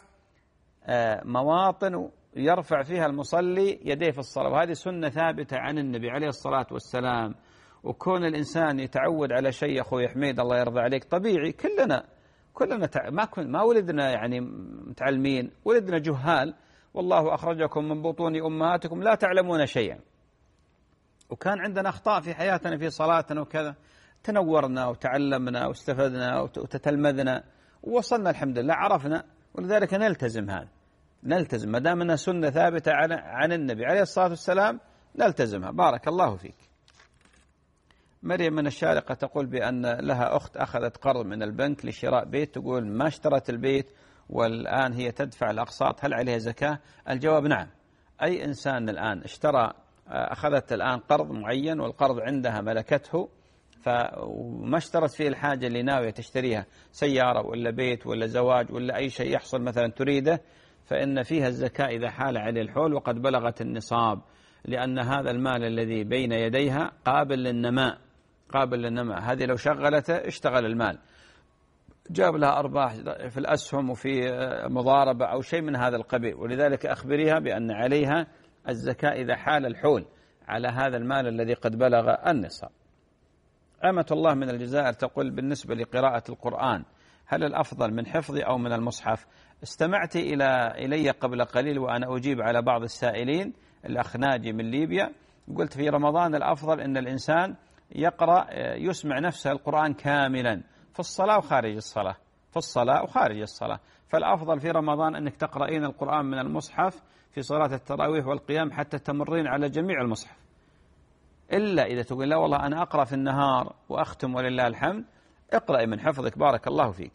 مواطن يرفع فيها المصلي يديه في الصلاة، وهذه سنة ثابتة عن النبي عليه الصلاة والسلام. وكون الإنسان يتعود على شيء أخوي حميد الله يرضى عليك طبيعي، كلنا كلنا ما كن ما ولدنا يعني متعلمين، ولدنا جهال، والله أخرجكم من بطون أمهاتكم لا تعلمون شيئا. وكان عندنا أخطاء في حياتنا في صلاتنا وكذا، تنورنا وتعلمنا واستفدنا وتتلمذنا ووصلنا الحمد لله عرفنا، ولذلك نلتزم هذا، نلتزم ما دام أنها سنة ثابتة عن النبي عليه الصلاة والسلام نلتزمها. بارك الله فيك. مريم من الشارقة تقول بأن لها أخت أخذت قرض من البنك لشراء بيت، تقول ما اشترت البيت والآن هي تدفع الأقساط، هل عليها زكاة؟ الجواب نعم. أي إنسان الآن اشترى أخذت الآن قرض معين والقرض عندها ملكته فما اشترت فيه الحاجة اللي ناوية تشتريها، سيارة ولا بيت ولا زواج ولا أي شيء يحصل مثلا تريده، فإن فيها الزكاة إذا حال عليه الحول وقد بلغت النصاب، لأن هذا المال الذي بين يديها قابل للنماء، قابل للنماء. هذه لو شغلته اشتغل المال، جاب لها أرباح في الأسهم وفي مضاربة أو شيء من هذا القبيل، ولذلك أخبريها بأن عليها الزكاة إذا حال الحول على هذا المال الذي قد بلغ النصاب. أمة الله من الجزائر تقول بالنسبة لقراءة القرآن هل الأفضل من حفظي أو من المصحف؟ استمعت إلى إلي قبل قليل وأنا أجيب على بعض السائلين، الأخ ناجي من ليبيا، قلت في رمضان الأفضل أن الإنسان يقرأ يسمع نفسه القرآن كاملا في الصلاة وخارج الصلاة، في الصلاة وخارج الصلاة، فالأفضل في رمضان أنك تقرأين القرآن من المصحف في صلاة التراويح والقيام حتى تمرين على جميع المصحف. إلا إذا تقول لا والله أنا أقرأ في النهار وأختم ولله الحمد، اقرأي من حفظك بارك الله فيك.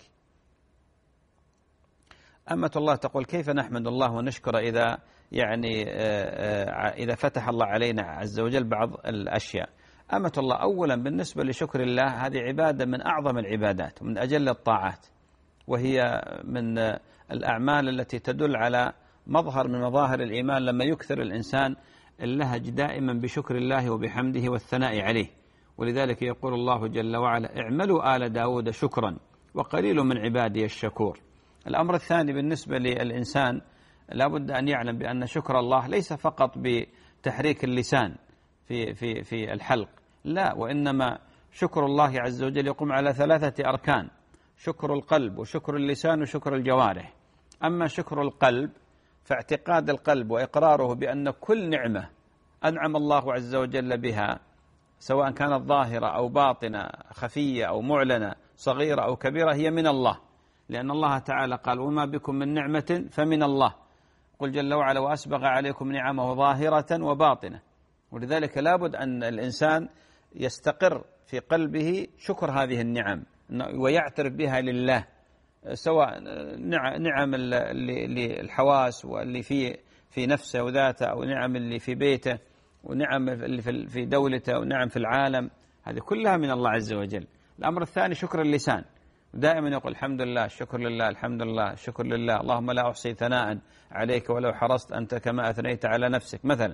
أمة الله تقول كيف نحمد الله ونشكر إذا يعني إذا فتح الله علينا عز وجل بعض الأشياء؟ أمة الله أولا بالنسبة لشكر الله هذه عبادة من أعظم العبادات ومن أجل الطاعات، وهي من الأعمال التي تدل على مظهر من مظاهر الإيمان لما يكثر الإنسان اللهج دائما بشكر الله وبحمده والثناء عليه. ولذلك يقول الله جل وعلا اعملوا آل داود شكرا وقليل من عبادي الشكور. الأمر الثاني بالنسبة للإنسان لا بد أن يعلم بأن شكر الله ليس فقط بتحريك اللسان في, في, في الحلق، لا، وإنما شكر الله عز وجل يقوم على ثلاثة أركان: شكر القلب وشكر اللسان وشكر الجوارح. أما شكر القلب فاعتقاد القلب وإقراره بأن كل نعمة أنعم الله عز وجل بها سواء كانت ظاهرة أو باطنة، خفية أو معلنة، صغيرة أو كبيرة، هي من الله، لأن الله تعالى قال وما بكم من نعمة فمن الله، قل جل وعلا وأسبغ عليكم نعمه ظاهرة وباطنة. ولذلك لابد أن الإنسان يستقر في قلبه شكر هذه النعم ويعترف بها لله، سواء نعم الحواس واللي في في نفسه وذاته، أو نعم اللي في بيته، ونعم اللي في دولته، ونعم في العالم، هذه كلها من الله عز وجل. الأمر الثاني شكر اللسان، دائما يقول الحمد لله، الشكر لله، الحمد لله، الشكر لله، اللهم لا أحصي ثناء عليك ولو حرصت أنت كما أثنيت على نفسك مثلا.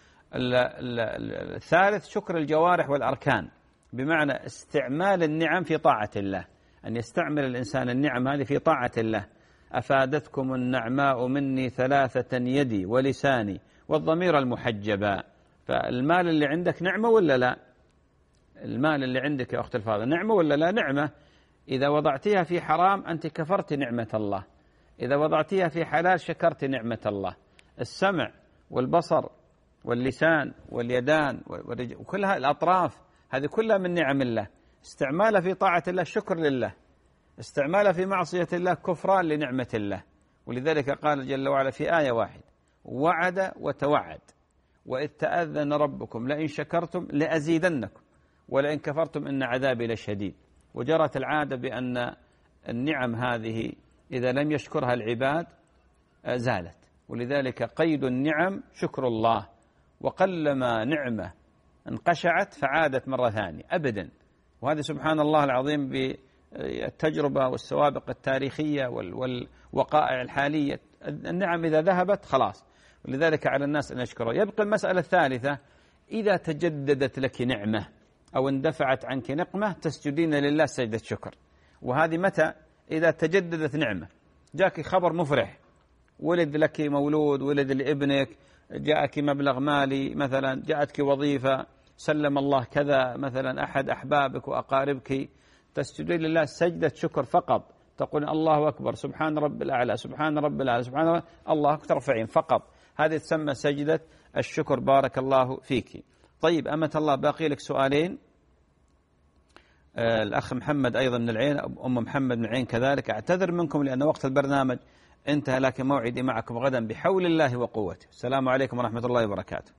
الثالث شكر الجوارح والأركان، بمعنى استعمال النعم في طاعة الله، أن يستعمل الإنسان النعم هذه في طاعة الله. أفادتكم النعماء مني ثلاثة يدي ولساني والضمير المحجبا. فالمال اللي عندك نعمة ولا لا؟ المال اللي عندك يا أخت الفاضلة نعمة ولا لا؟ نعمة. إذا وضعتها في حرام أنت كفرت نعمة الله، إذا وضعتها في حلال شكرت نعمة الله. السمع والبصر واللسان واليدان وكلها الأطراف هذه كلها من نعم الله، استعمالها في طاعة الله شكر لله، استعمالها في معصية الله كفران لنعمة الله. ولذلك قال جل وعلا في آية واحدة وعد وتوعد وإذ تأذن ربكم لئن شكرتم لأزيدنكم ولئن كفرتم إن عذابي لشديد. وجرت العادة بأن النعم هذه إذا لم يشكرها العباد زالت، ولذلك قيد النعم شكر الله، وقلما نعمة انقشعت فعادت مرة ثانية أبدا. وهذا سبحان الله العظيم بالتجربة والسوابق التاريخية والوقائع الحالية، النعم إذا ذهبت خلاص، ولذلك على الناس أن يشكروا. يبقى المسألة الثالثة إذا تجددت لك نعمة أو اندفعت عنك نقمة تسجدين لله سجدة شكر. وهذه متى؟ إذا تجددت نعمة، جاك خبر مفرح، ولد لك مولود، ولد لابنك، جاءك مبلغ مالي مثلا، جاءتك وظيفة، سلم الله كذا مثلا أحد أحبابك وأقاربك، تسجدين لله سجدة شكر فقط، تقول الله أكبر سبحان رب الأعلى سبحان رب الأعلى سبحان رب الله أكبر ترفعين فقط، هذه تسمى سجدة الشكر. بارك الله فيك. طيب أمة الله باقي لك سؤالين. آه الأخ محمد أيضا من العين، أم محمد من العين كذلك. أعتذر منكم لأن وقت البرنامج انتهى، لكن موعدي معكم غدا بحول الله وقوته. السلام عليكم ورحمة الله وبركاته.